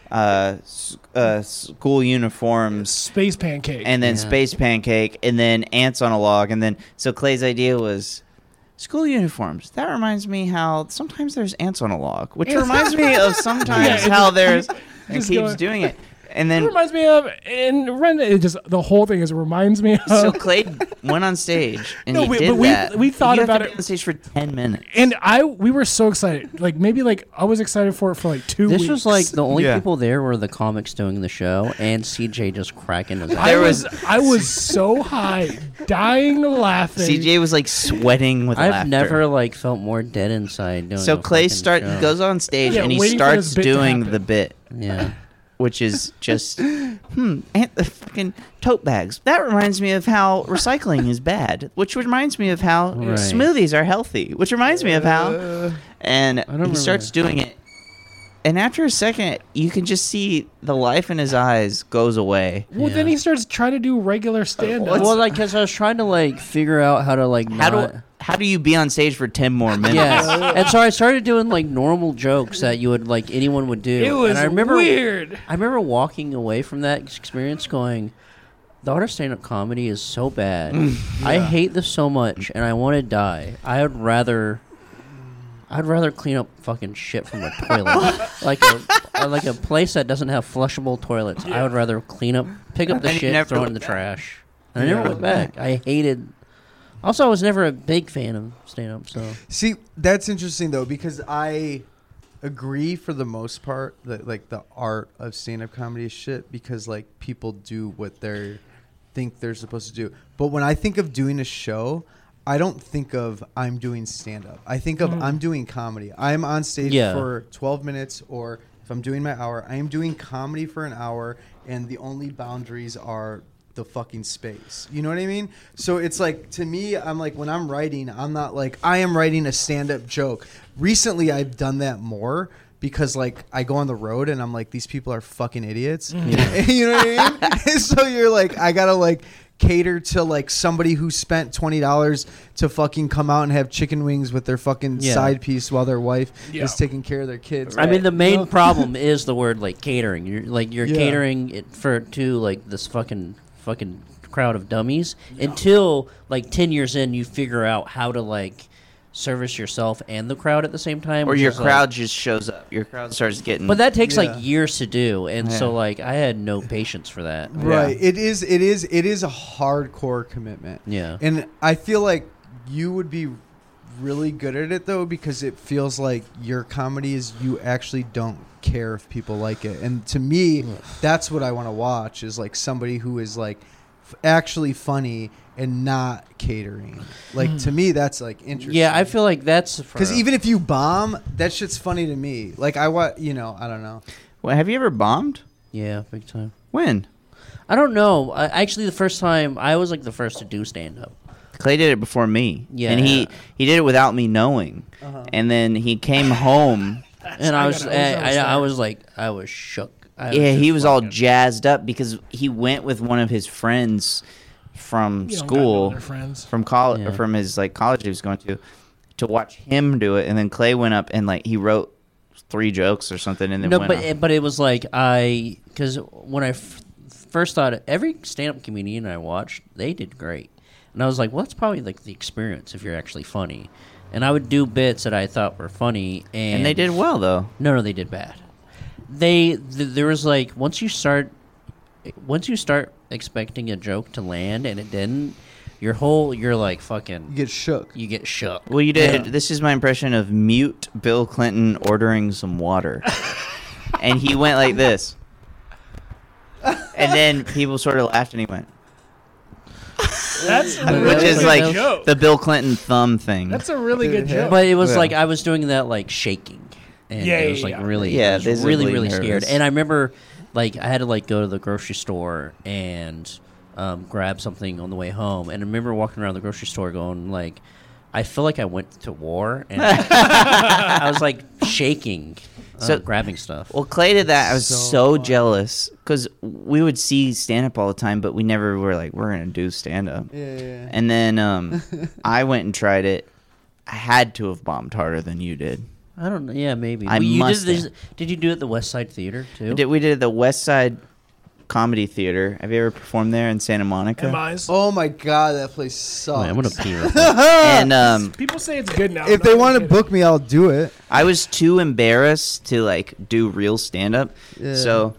school uniforms. Space pancake. And then Yeah. space pancake. And then ants on a log. And then, so Clay's idea was school uniforms. That reminds me how sometimes there's ants on a log. Which reminds me of sometimes how there's... And just keeps going- doing it. And it then... reminds me of, and it just the whole thing is reminds me of. So Clay went on stage and No, he we- did but we- that. we thought You have about to it- be on stage for 10 minutes. And we were so excited. Like maybe like I was excited for it for like 2 weeks. This was like the only Yeah. people there were the comics doing the show, and CJ just cracking his I eyes. was so high, dying laughing. CJ was like sweating with laughter. I've never like felt more dead inside doing. So a Clay fucking show. goes on stage Yeah, and he waiting for starts this bit to doing happen. the bit, Yeah. which is just fucking tote bags. That reminds me of how recycling is bad, which reminds me of how Right. smoothies are healthy, which reminds me of how. And he remember starts that. doing it. And after a second, you can just see the life in his eyes goes away. Well, then Yeah. he starts trying to do regular stand up. Well, like, cause I was trying to like figure out how to like How do you be on stage for 10 more minutes? Yeah, and so I started doing like normal jokes that you would like anyone would do. It was and I remember, weird. I remember walking away from that experience going, "The art of stand-up comedy is so bad. I hate this so much, and I want to die. I'd rather clean up fucking shit from a toilet, like a place that doesn't have flushable toilets. I would rather pick up the And you shit, never throw it went in the trash, and I never went back. I hated." Also, I was never a big fan of stand-up, so See, that's interesting though, because I agree for the most part that like the art of stand-up comedy is shit, because like people do what they think they're supposed to do. But when I think of doing a show, I don't think of I'm doing stand-up. I think of I'm doing comedy. I'm on stage Yeah. for 12 minutes, or if I'm doing my hour, I am doing comedy for an hour, and the only boundaries are the fucking space. You know what I mean? So it's like, to me, I'm like, when I'm writing, I'm not like I am writing a stand-up joke. Recently I've done that more because like I go on the road and I'm like, these people are fucking idiots. You know what I mean? And so you're like, I gotta like cater to like somebody who spent $20 to fucking come out and have chicken wings with their fucking Yeah. side piece while their wife Yeah. is taking care of their kids. I mean, the main problem is the word like catering. You're Yeah. catering it to like this fucking crowd of dummies until like 10 years in you figure out how to like service yourself and the crowd at the same time. Or which your is, crowd just shows up. Your crowd starts getting. But that takes like Yeah. years to do, and so Yeah. like I had no patience for that. Right. It is a hardcore commitment. Yeah. And I feel like you would be really good at it though, because it feels like your comedy is you actually don't care if people like it. And to me, that's what I want to watch, is like somebody who is like actually funny and not catering. Like to me, that's like interesting. Yeah, I feel like that's because even if you bomb, that shit's funny to me. Like I don't know. Well, have you ever bombed? yeah, big time. When? I don't know. Actually, the first time I was like the first to do stand up. Clay did it before me. Yeah. And he did it without me knowing. And then he came home. And I was shook. He was all jazzed up because he went with one of his friends from You don't school, got no other friends. from college, Yeah. or from his like college he was going to watch him do it. And then Clay went up and like he wrote 3 jokes or something, and then No, went but off. but it was like because when I first thought every stand up comedian I watched, they did great, and I was like, well, that's probably like the experience if you're actually funny. And I would do bits that I thought were funny, and they did well though. No, they did bad. There was like once you start expecting a joke to land and it didn't, you're like fucking You get shook. you get shook. Well, you did. Yeah. This is my impression of mute Bill Clinton ordering some water, and he went like this, and then people sort of laughed, and he went, That's a Which really which is good like joke. the Bill Clinton thumb thing. That's a really good joke. But it was Yeah. like I was doing that like shaking, and Yeah, it was yeah, like yeah. really, Yeah, I was visibly really scared. nervous. And I remember like I had to like go to the grocery store and grab something on the way home. And I remember walking around the grocery store going like, I feel like I went to war, and I was like shaking, So- grabbing stuff. Well, Clay did that. I was So so funny. jealous because we would see stand up all the time, but we never were like, we're going to do stand up. Yeah. And then I went and tried it. I had to have bombed harder than you did. I don't know. Yeah, maybe. I you must did this, have. did you do it at the West Side Theater too? We did it at the West Side Comedy Theater. Have you ever performed there in Santa Monica? MIs. Oh my god, that place sucks. Wait, I'm gonna pee. Real quick. And People say it's good now. If they want to book me, I'll do it. I was too embarrassed to like do real stand up. Yeah. So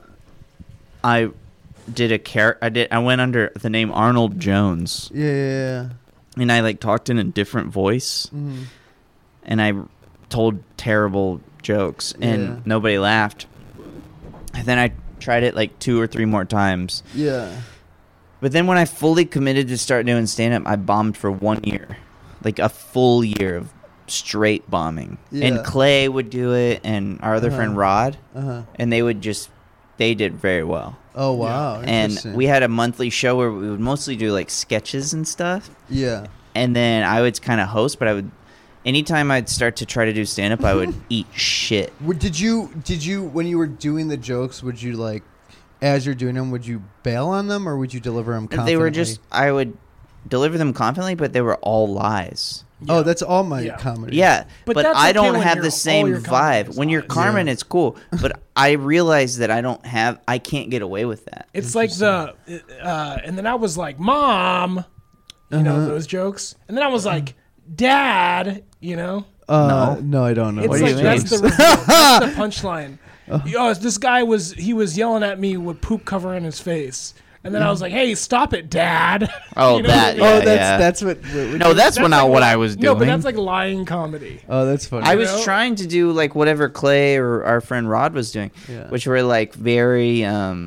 I did I went under the name Arnold Jones, Yeah. and I like talked in a different voice, Mhm. and I told terrible jokes, and Yeah. nobody laughed. And then I tried it like 2 or 3 more times. Yeah. But then when I fully committed to start doing stand up, I bombed for 1 year. Like a full year of straight bombing. Yeah. And Clay would do it, and our other friend Rod, Uh-huh. and they did very well. Oh wow. And Interesting. we had a monthly show where we would mostly do like sketches and stuff. Yeah. And then I would kind of host, but anytime I'd start to try to do stand up, I would eat shit. Did you when you were doing the jokes, would you like as you're doing them, would you bail on them or would you deliver them confidently? They were I would deliver them confidently, but they were all lies. Oh, that's all my Yeah. comedy. Yeah, But but that's I okay don't when have you're- the all same your comedy vibe. is When you're lies. Carmen, Yeah. it's cool. But I realized that I can't get away with that. It's like and then I was like, Mom, you know, those jokes. And then I was like, Dad, you know. No, I don't know. It's What do like you mean? that's the reveal. That's the punchline. This guy was yelling at me with poop covering his face. And then I was like, "Hey, stop it, Dad!" Oh, You know? that. Oh, Yeah, yeah. that's what. No, that's That's not like what I was doing. No, but that's like lying comedy. Oh, that's funny. I was know? trying to do like whatever Clay or our friend Rod was doing, Yeah. which were like very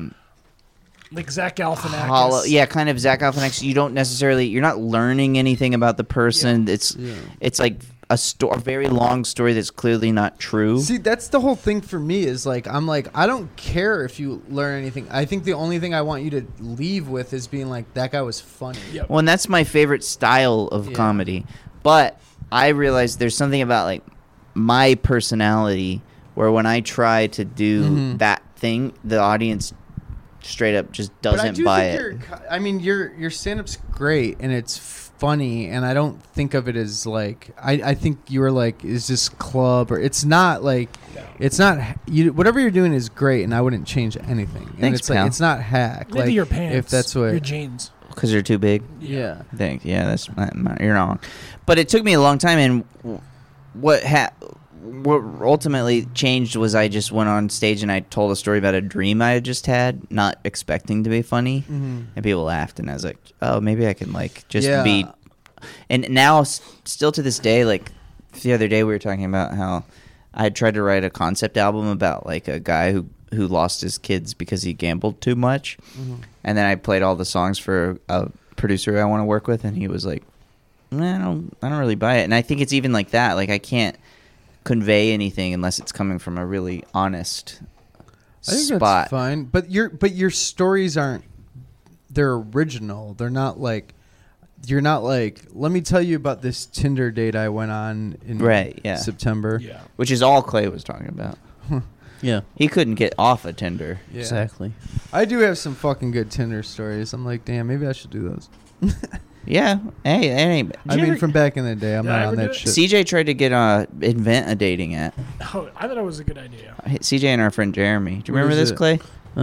Like Zach Galifianakis. hollow. Yeah, kind of Zach Galifianakis. You're not learning anything about the person. It's like a very long story that's clearly not true. See, that's the whole thing for me is like I'm like I don't care if you learn anything. I think the only thing I want you to leave with is being like that guy was funny. Yep. Well, and that's my favorite style of Yeah. comedy. But I realized there's something about like my personality where when I try to do that thing, the audience straight up just But I doesn't do buy think it. I mean, your stand-up's great and it's funny, and I don't think of it as like I think you were like, is this club or it's not like it's not you. Whatever you're doing is great, and I wouldn't change anything. And Thanks, it's like pal. it's not hack. Maybe like, your pants. if that's what your jeans. Because they're too big. Yeah. Thanks. Yeah, you're not wrong. But it took me a long time, and what ultimately changed was I just went on stage and I told a story about a dream I had just had, not expecting to be funny, and people laughed, and I was like, oh, maybe I can like just be. And now, still to this day, like the other day we were talking about how I had tried to write a concept album about like a guy who lost his kids because he gambled too much, and then I played all the songs for a producer I want to work with, and he was like, I don't really buy it. And I think it's even like that. Like I can't convey anything unless it's coming from a really honest I think spot. that's fine, but your stories aren't. They're original. They're not like. You're not like. Let me tell you about this Tinder date I went on in September. Yeah. Which is all Clay was talking about. Yeah. He couldn't get off of Tinder. Yeah. Exactly. I do have some fucking good Tinder stories. I'm like, damn, maybe I should do those. Yeah. Hey. I mean, from back in the day, I'm Did I not ever on do that it? shit. CJ tried to invent a dating app. Oh, I thought it was a good idea. CJ and our friend Jeremy. Do you What remember is this, it? Clay?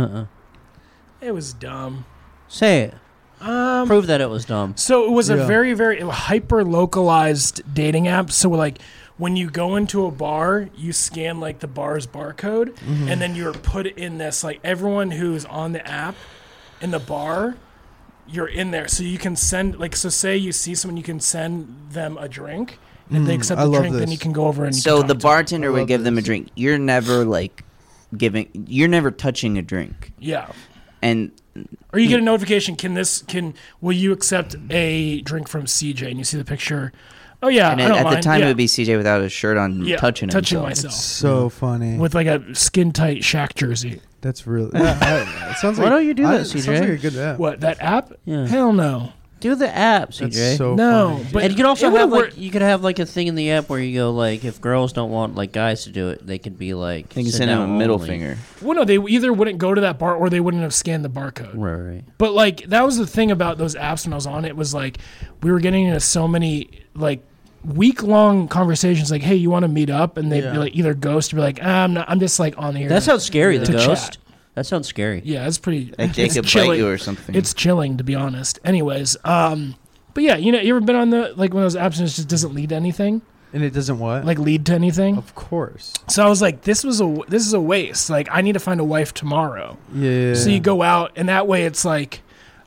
It was dumb. Say it. Prove that it was dumb. So it was a Yeah. very, very hyper localized dating app. So like when you go into a bar, you scan like the bar's barcode, and then you're put in this like everyone who's on the app in the bar, you're in there. So you can send like say you see someone, you can send them a drink. If they accept I the love drink, then this. you can go over and. you So can the talk to them. bartender I would love give them a this. drink. You're never like you're never touching a drink. Yeah. And Or you get a notification. Will you accept a drink from CJ? And you see the picture. Oh yeah, and I don't at mind. the time yeah. it would be CJ without his shirt on, touching himself. myself So funny. with like a skin tight Shaq jersey. That's really. It sounds Why like. don't you do that, It sounds CJ? like a good app. What, that app? Yeah. Hell no. Do the app, CJ. That's so No, funny. but And you could also it would've have like worked- you could have like a thing in the app where you go like if girls don't want like guys to do it, they could be like They can sit send him a down middle only. finger. Well, no, they either wouldn't go to that bar or they wouldn't have scanned the barcode. Right. But like that was the thing about those apps when I was on it was like we were getting into so many like week-long conversations like, hey, you want to meet up? And they'd be like either ghost or be like, I'm just like on here. That sounds scary. The To ghost. chat. That sounds scary. Yeah, it's pretty. Like they it's could bite chilling. you or something. It's chilling, to be honest. Anyways, but yeah, you ever been on the like one of those apps and it just doesn't lead to anything, And it doesn't what? like lead to anything? Of course. So I was like, this is a waste. Like I need to find a wife tomorrow. Yeah. So you go out, and that way it's like,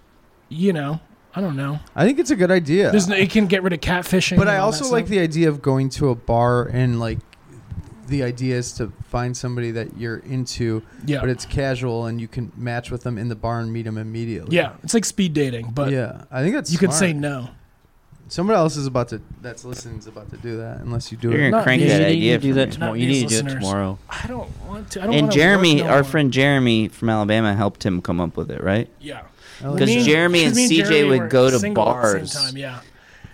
I don't know. I think it's a good idea. It can get rid of catfishing. But and I all also that like stuff. the idea of going to a bar and like the idea is to find somebody that you're into, Yeah. but it's casual and you can match with them in the bar and meet them immediately. Yeah, it's like speed dating, but yeah, I think that's you can smart. say no. Someone else that's listening is about to do that unless you do You're it. gonna Not crank these- that You need idea to do for that me. tomorrow. Not You these need to do it listeners. tomorrow. I don't want to. I don't And wanna Jeremy, work no our more. friend Jeremy from Alabama, helped him come up with it, right? Yeah. Because Me Jeremy and me CJ Jeremy would were go to single at the same bars. time, yeah.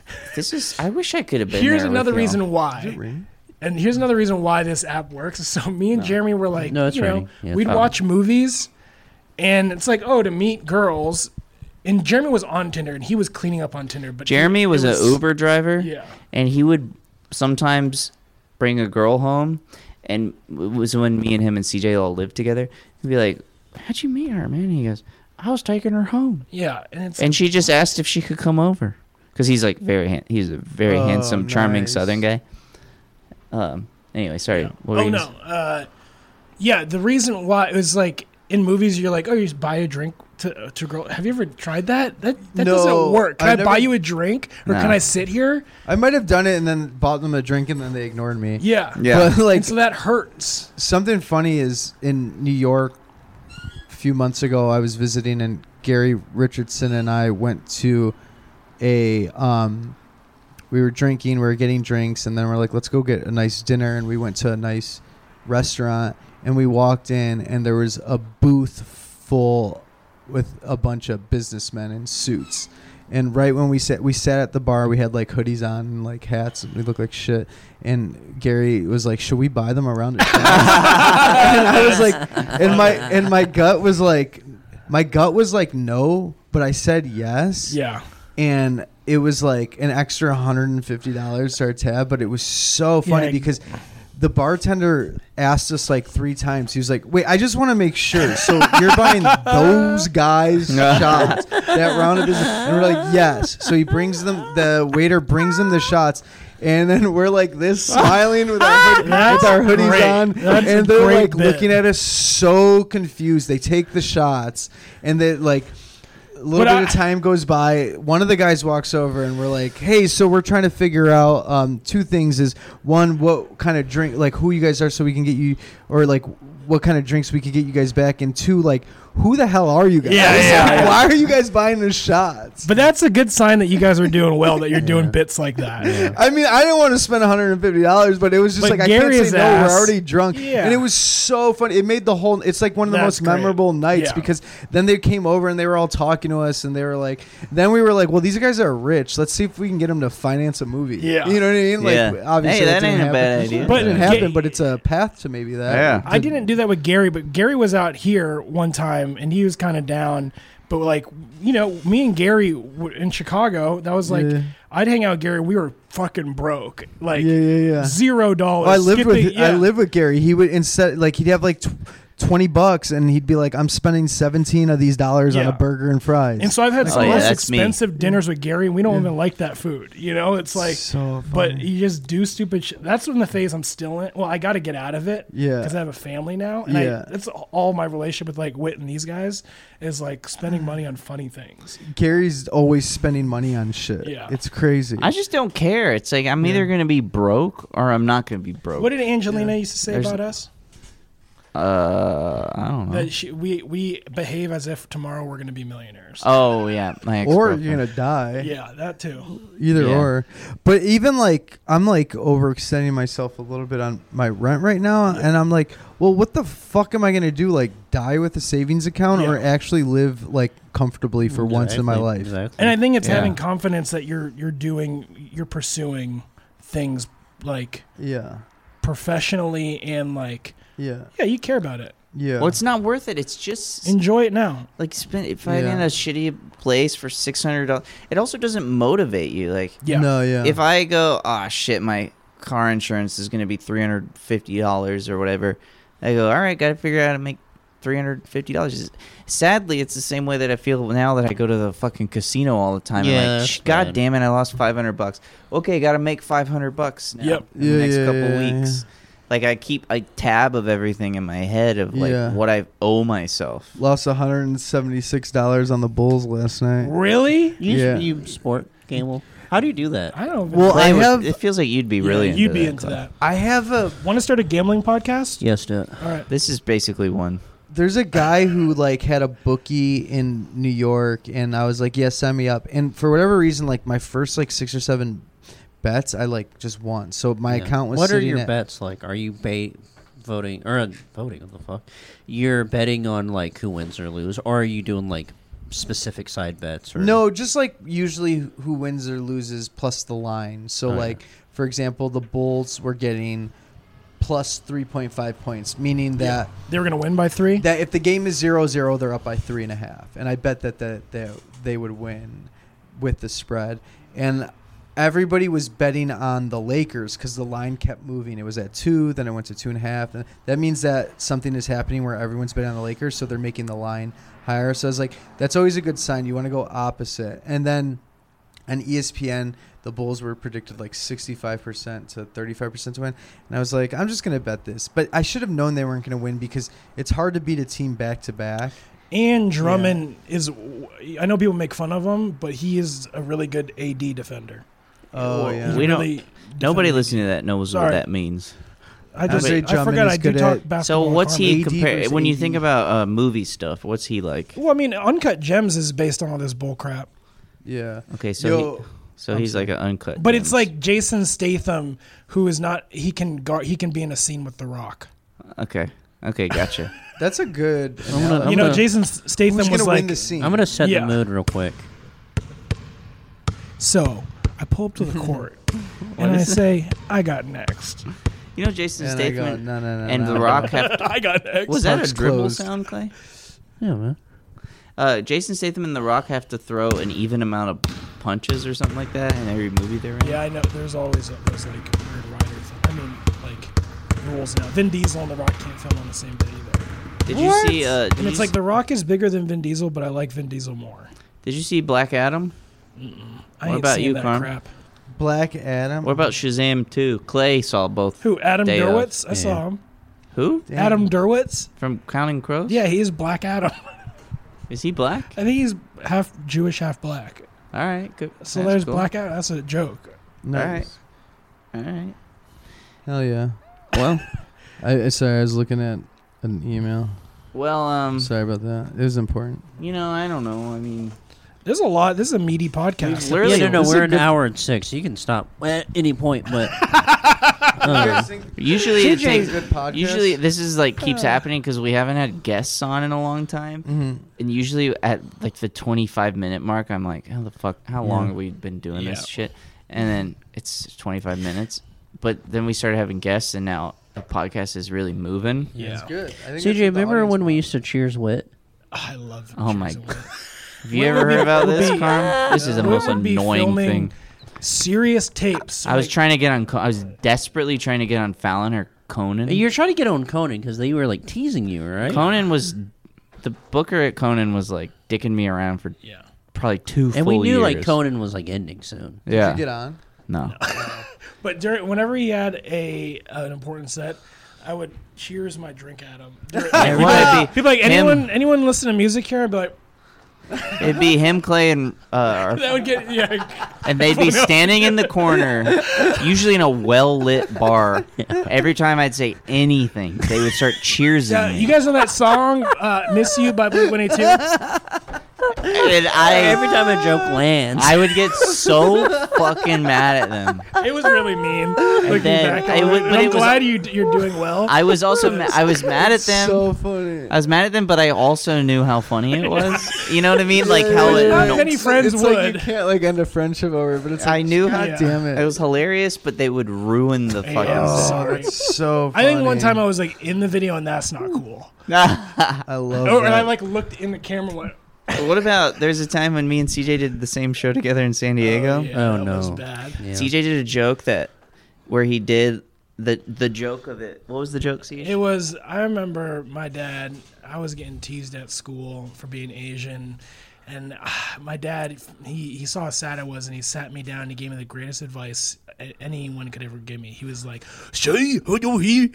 I wish I could have been Here's there another with y'all. reason why. And here's another reason why this app works. So me and Jeremy were like, No, it's you know, raining. Yeah, we'd it's watch movies, and it's like, to meet girls. And Jeremy was on Tinder, and he was cleaning up on Tinder. But Jeremy was an Uber driver, Yeah. and he would sometimes bring a girl home, and it was when me and him and CJ all lived together. He'd be like, "How'd you meet her, man?" And he goes, "I was taking her home," Yeah, and she just asked if she could come over because he's like he's a very Oh, handsome, charming nice. Southern guy. Anyway, sorry. What were Oh you no. gonna say? Yeah, the reason why it was like in movies, you're like, you just buy a drink to a girl. Have you ever tried that? That No, doesn't work. Can I've I buy never- you a drink, or No. can I sit here? I might have done it and then bought them a drink and then they ignored me. Yeah. Yeah. But like And so that hurts. something funny is in New York a few months ago I was visiting and Gary Richardson and I went to we were drinking, we were getting drinks, and then we're like, let's go get a nice dinner, and we went to a nice restaurant and we walked in and there was a booth full with a bunch of businessmen in suits. And right when we sat at the bar, we had like hoodies on and like hats, and we looked like shit. And Gary was like, "Should we buy them around?" And I was like, and my gut was like, no, but I said yes. Yeah. And it was like an extra $150 to our tab, but it was so funny Yeah. because the bartender asked us like 3 times. He was like, "Wait, I just want to make sure. So you're buying those guys shots that rounded?" And we're like, "Yes." So he brings them. The waiter brings them the shots. And then we're like this, smiling with our hoodies great. on, That's a and they're great like bit. looking at us so confused. They take the shots, and they like a little bit of time goes by. One of the guys walks over, and we're like, "Hey, so we're trying to figure out 2 things: is one, what kind of drink, like who you guys are, so we can get you, or like what kind of drinks we could get you guys back, and 2, like who the hell are you guys? Yeah. Why are you guys buying the shots?" But that's a good sign that you guys are doing well, that you're doing bits like that. I mean, I didn't want to spend $150, but it was just But like, Gary's I can't say no. ass- We're already drunk, Yeah. and it was so funny. It made the whole. It's like one of the That's most great. memorable nights Yeah. because then they came over and they were all talking to us, and they were like, then we were like, well, these guys are rich. Let's see if we can get them to finance a movie. Yeah. You know what I mean? Like, Yeah. obviously, Hey, that didn't ain't a happen. bad idea. But it didn't But happen, but it's a path to maybe that. Yeah. I didn't do that with Gary, but Gary was out here one time and he was kind of down. But like, you know, me and Gary in Chicago, that was like, Yeah. I'd hang out with Gary. We were fucking broke, like Yeah. $0. Well, I lived Skipping- with Gary. He would instead like he'd have like $20 and he'd be like, I'm spending 17 of these dollars on Yeah. a burger and fries. And so I've had Oh, some yeah, less that's me. expensive dinners with Gary, and we don't even like that food. You know, it's like, so but funny. you just do stupid shit. That's when the phase I'm still in. Well, I got to get out of it. Yeah. Because I have a family now. And Yeah. that's all my relationship with like Whit and these guys is like spending money on funny things. Gary's always spending money on shit. Yeah. It's crazy. I just don't care. It's like I'm either going to be broke or I'm not going to be broke. What did Angelina used to say There's- about us? I don't know. That we behave as if tomorrow we're going to be millionaires. Oh yeah, my or ex-girlfriend. you're gonna die. Yeah, that too. Either Yeah. or. But even like I'm like overextending myself a little bit on my rent right now, and I'm like, well, what the fuck am I gonna do? Like die with a savings account or Yeah. actually live like comfortably for once in my Exactly, life? Exactly. And I think it's Yeah. having confidence that you're pursuing things like Yeah. professionally and like Yeah. yeah, you care about it. Yeah. Well, it's not worth it. It's just Enjoy it now. like spend if I'm Yeah. in a shitty place for $600. It also doesn't motivate you. Like Yeah. No, yeah. if I go, oh shit, my car insurance is going to be $350 or whatever. I go, all right, got to figure out how to make $350. Sadly, it's the same way that I feel now that I go to the fucking casino all the time. Yeah, I'm like, that's God bad. damn it, I lost $500. Okay, got to make $500 now Yep. in the Yeah, next yeah, couple yeah, weeks. Like I keep a tab of everything in my head of like Yeah. what I owe myself. Lost $176 on the Bulls last night. Really? Yeah. You sport gamble. How do you do that? I don't. Well, Play I with- have it feels like you'd be really you'd be that, into Clay. that. I have a Want to start a gambling podcast? Yes, do it. All right. This is basically one. there's a guy who like had a bookie in New York, and I was like, yeah, sign me up. And for whatever reason, like my first like 6 or 7 bets, I like just won. So my Yeah. account was What are sitting your at, bets like? Are you voting or voting? What the fuck? You're betting on like who wins or lose, or are you doing like specific side bets? Or No, just like usually who wins or loses plus the line. So Oh, yeah. like for example, the Bulls were getting plus 3.5 points, meaning that They were gonna win by 3. that if the game is 0-0, they're up by 3.5, and I bet that they would win with the spread. And everybody was betting on the Lakers because the line kept moving. It was at 2, then it went to 2.5. And that means that something is happening where everyone's betting on the Lakers, so they're making the line higher. So I was like, that's always a good sign. You want to go opposite. And then on ESPN, the Bulls were predicted like 65% to 35% to win. And I was like, I'm just going to bet this. But I should have known they weren't going to win because it's hard to beat a team back-to-back. And Drummond is. I know people make fun of him, but he is a really good AD defender. Oh, yeah. He's We don't- really Nobody defending listening to that knows Sorry. what that means. I just Andre I Drummond forgot is I do good talk at- basketball. So with what's he AD compare versus when you AD. think about movie stuff? What's he like? Well, I mean, Uncut Gems is based on all this bull crap, Yeah. Okay, so Yo, he's like an uncut. but it's gems. like Jason Statham, who is not. He can be in a scene with The Rock. okay, gotcha. that's a good gonna- analogy. I'm You know, gonna- Jason Statham Who's was going to like. win the scene? I'm gonna set Yeah. the mood real quick. So I pull up to the court and I say, "I got next." You know, Jason And I go, Statham no, and no. The Rock have. I got next. Was that Park's a dribble closed. sound, Clay? Yeah, man. Jason Statham and The Rock have to throw an even amount of punches or something like that in every movie they're in. Yeah, I know. There's always those like weird writers. I mean, like rules now. Vin Diesel and The Rock can't film on the same day either. Did you see? And it's like The Rock is bigger than Vin Diesel, but I like Vin Diesel more. Did you see Black Adam? I What ain't about seen you, that Carm? crap. Black Adam. What about Shazam 2? Clay saw both. Who? Adam Day of. Derwitz? I Yeah. saw him. Who? Damn. Adam Derwitz? From Counting Crows? Yeah, he's Black Adam. Is he black? I think he's half Jewish, half black. All right, good. So That's there's cool. Black Adam. That's a joke. Nice. All right. Hell yeah. Well, Sorry, I was looking at an email. Sorry about that. It was important. you know, I don't know. I mean, There's a lot. This is a meaty podcast. We've literally- Yeah, no, this is we're a an good- hour and 6. You can stop at any point, but usually it CJ's takes, good podcast. usually this is like keeps happening because we haven't had guests on in a long time, and usually at like the 25-minute mark, I'm like, how long have we been doing Yeah. this shit? And then it's 25 minutes, but then we started having guests, and now the podcast is really moving. Yeah. It's good. I think CJ, that's what the remember audience when we wants. used to Cheers Wit? I love. Oh my Cheers and God. Wit. Have you What ever would be- heard about would this, be- Carm? This is the Wit most would be annoying filming thing. Serious tapes. I was like- trying to get on. I was desperately trying to get on Fallon or Conan. You're trying to get on Conan because they were like teasing you, right? Conan was the booker at Conan was like dicking me around for Yeah. probably 2 And full we knew like years. Conan was like ending soon. Did Yeah. you get on? No. But whenever he had an important set, I would cheers my drink at him. It would be People like him- anyone listen to music here? I'd be like, It'd be him, Clay, and that would get and they'd be standing in the corner, usually in a well lit bar. Every time I'd say anything, they would start cheersing Yeah, me. you guys know that song "Miss You" by Blink-182? And Every time a joke lands, I would get so fucking mad at them. It was really mean. Looking then back it on would- it. but I'm it was- glad you're doing well. I was also I was mad at them. So funny. I was mad at them, but I also knew how funny it was. You know what I mean? Like how it. Not no- many friends it's would. Like you can't like end a friendship over it, but it's like, I knew how- God damn it. It was hilarious, but they would ruin the fucking. Yeah. Oh, Sorry. that's so I funny. think one time I was like in the video and that's not cool. I love Oh, and that. I like looked in the camera like, What about there's a time when me and CJ did the same show together in San Diego? yeah, Oh, that was no. bad. Yeah. CJ did a joke where he did the joke of it. What was the joke, CJ? It was. I remember my dad. I was getting teased at school for being Asian, and my dad he saw how sad I was, and he sat me down and he gave me the greatest advice anyone could ever give me. He was like, "Say, who do he?"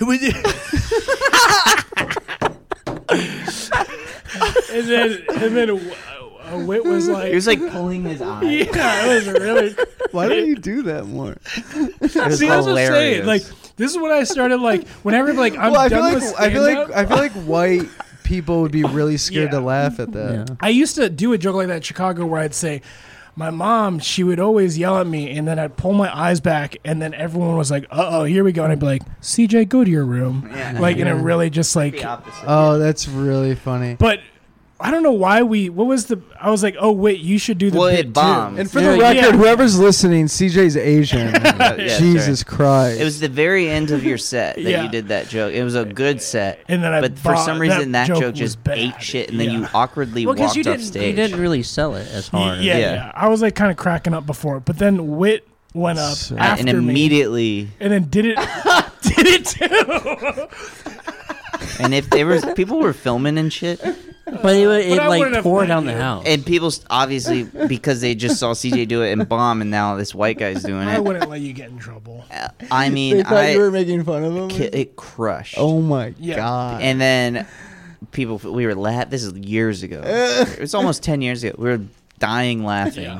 and then Wit was like, He was like pulling his eye. "Yeah, it was really." Why don't you do that more? It was See, that's what I'm saying. hilarious. Like, this is when I started. Like, whenever like I'm Well, I done feel with like stand-up, I feel like white people would be really scared Yeah. to laugh at that. Yeah. I used to do a joke like that in Chicago where I'd say, my mom, she would always yell at me, and then I'd pull my eyes back, and then everyone was like, "Uh-oh, here we go," and I'd be like, "CJ, go to your room," like, and it really just like. the opposite. Oh, that's really funny. But I don't know why I was like, "Oh wait, you should do the Well, bit it bombed. too." And for Yeah, the record, yeah. whoever's listening, CJ's Asian. Yeah, Jesus Christ. It was the very end of your set that Yeah. you did that joke. It was a good set. And then but for some reason that joke was just bad. ate shit, and then Yeah. you awkwardly Well, because walked you off didn't stage. really sell it as hard. Yeah, Yeah. yeah. I was like kind of cracking up before, but then Wit went up So- after and me, immediately, and then did it too. and if there was people were filming and shit, But it I wouldn't like have tore let down the you. house. and people obviously because they just saw CJ do it and bomb, and now this white guy's doing I it. wouldn't let you get in trouble. I mean, they thought you were I making fun of him. it crushed. Oh my Yeah. god. And then we were laughing. This is years ago. It was almost 10 years ago. We were dying laughing.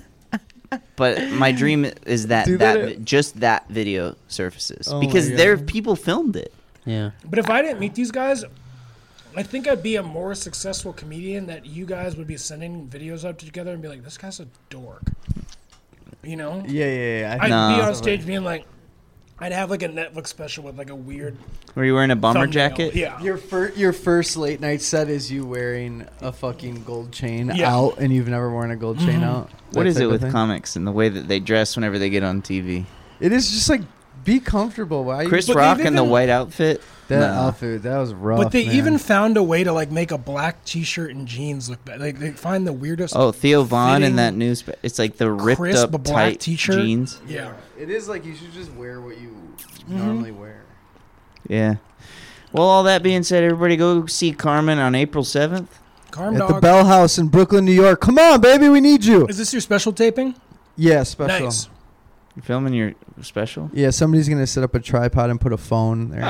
But my dream is that Do that- just that video surfaces Oh because my there God. people filmed it. Yeah. But if I didn't meet these guys, I think I'd be a more successful comedian that you guys would be sending videos up together and be like, this guy's a dork. You know? yeah. I'd No. be on stage being like, I'd have like a Netflix special with like a weird Were you wearing a bomber thumbnail. jacket? Yeah. Your first late night set is you wearing a fucking gold chain Yeah. out, and you've never worn a gold chain out. What That is type it of with thing? comics and the way that they dress whenever they get on TV? It is just like be comfortable. Why Chris But Rock they've in the even- white outfit. that No. outfit that was rough. But they man. even found a way to like make a black T-shirt and jeans look bad. Like they find the weirdest. Oh, Theo Vaughn in fitting, that news. It's like the ripped crisp up black tight T-shirt. jeans. Yeah. It is like you should just wear what you normally wear. Yeah. Well, all that being said, everybody go see Carmen on April 7th. Carm At Dog. the Bell House in Brooklyn, New York. Come on, baby, we need you. Is this your special taping? Yeah, special. Nice. You filming your special? Yeah, somebody's gonna set up a tripod and put a phone there.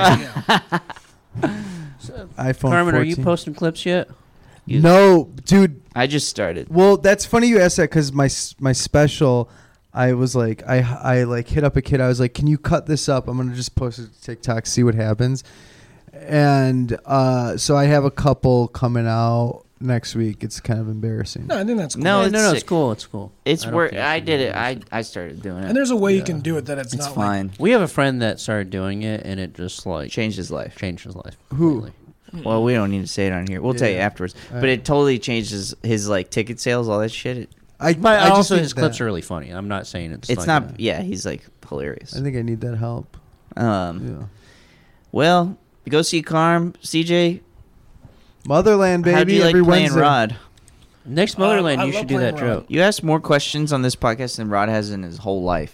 iPhone Carmen, 14. are you posting clips yet? No, dude. I just started. Well, that's funny you asked that because my special, I was like, I like hit up a kid. I was like, can you cut this up? I'm gonna just post it to TikTok, see what happens. And so I have a couple coming out next week. It's kind of embarrassing. No, I think that's cool. No, No, it's it's cool. It's cool. It's I don't where think I it's did it. embarrassing. I started doing it. And there's a way you can do it that it's It's not fine. We have a friend that started doing it, and it just like Changed his life. changed his life. Who? completely. Well, we don't need to say it on here. We'll tell you Yeah. afterwards. All But right. it totally changes his like ticket sales, all that shit. But I just also, think his clips that- are really funny. I'm not saying it's. It's like not. Yeah, he's like hilarious. I think I need that help. Yeah. Yeah. Go see Carm, CJ. Motherland, baby. How do you like every playing Wednesday. Rod? Next Motherland, I you love should do that playing Rod. joke. You asked more questions on this podcast than Rod has in his whole life.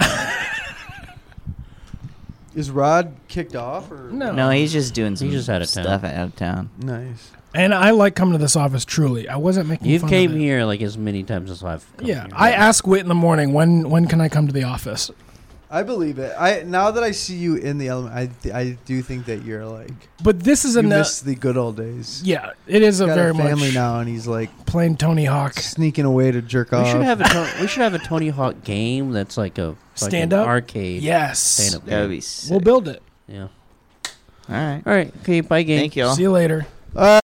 Is Rod kicked off or No. No, he's just doing some just out of town. stuff out of town. Nice. And I like coming to this office. Truly, I wasn't making. You've fun came of it. here like as many times as I've. Come Yeah, here. I ask Whit in the morning when can I come to the office. I believe it. Now that I see you in the element, I do think that you're like But this is you a miss the good old days. yeah. It is a Got very a family much now, and he's like plain Tony Hawk. sneaking away to jerk We off. should have we should have a Tony Hawk game that's like a fucking Stand-up? arcade. Yes, Stand-up That would game. be sick. we'll build it. Yeah. All right. All right. Okay. Bye, gang. Thank y'all. See you later.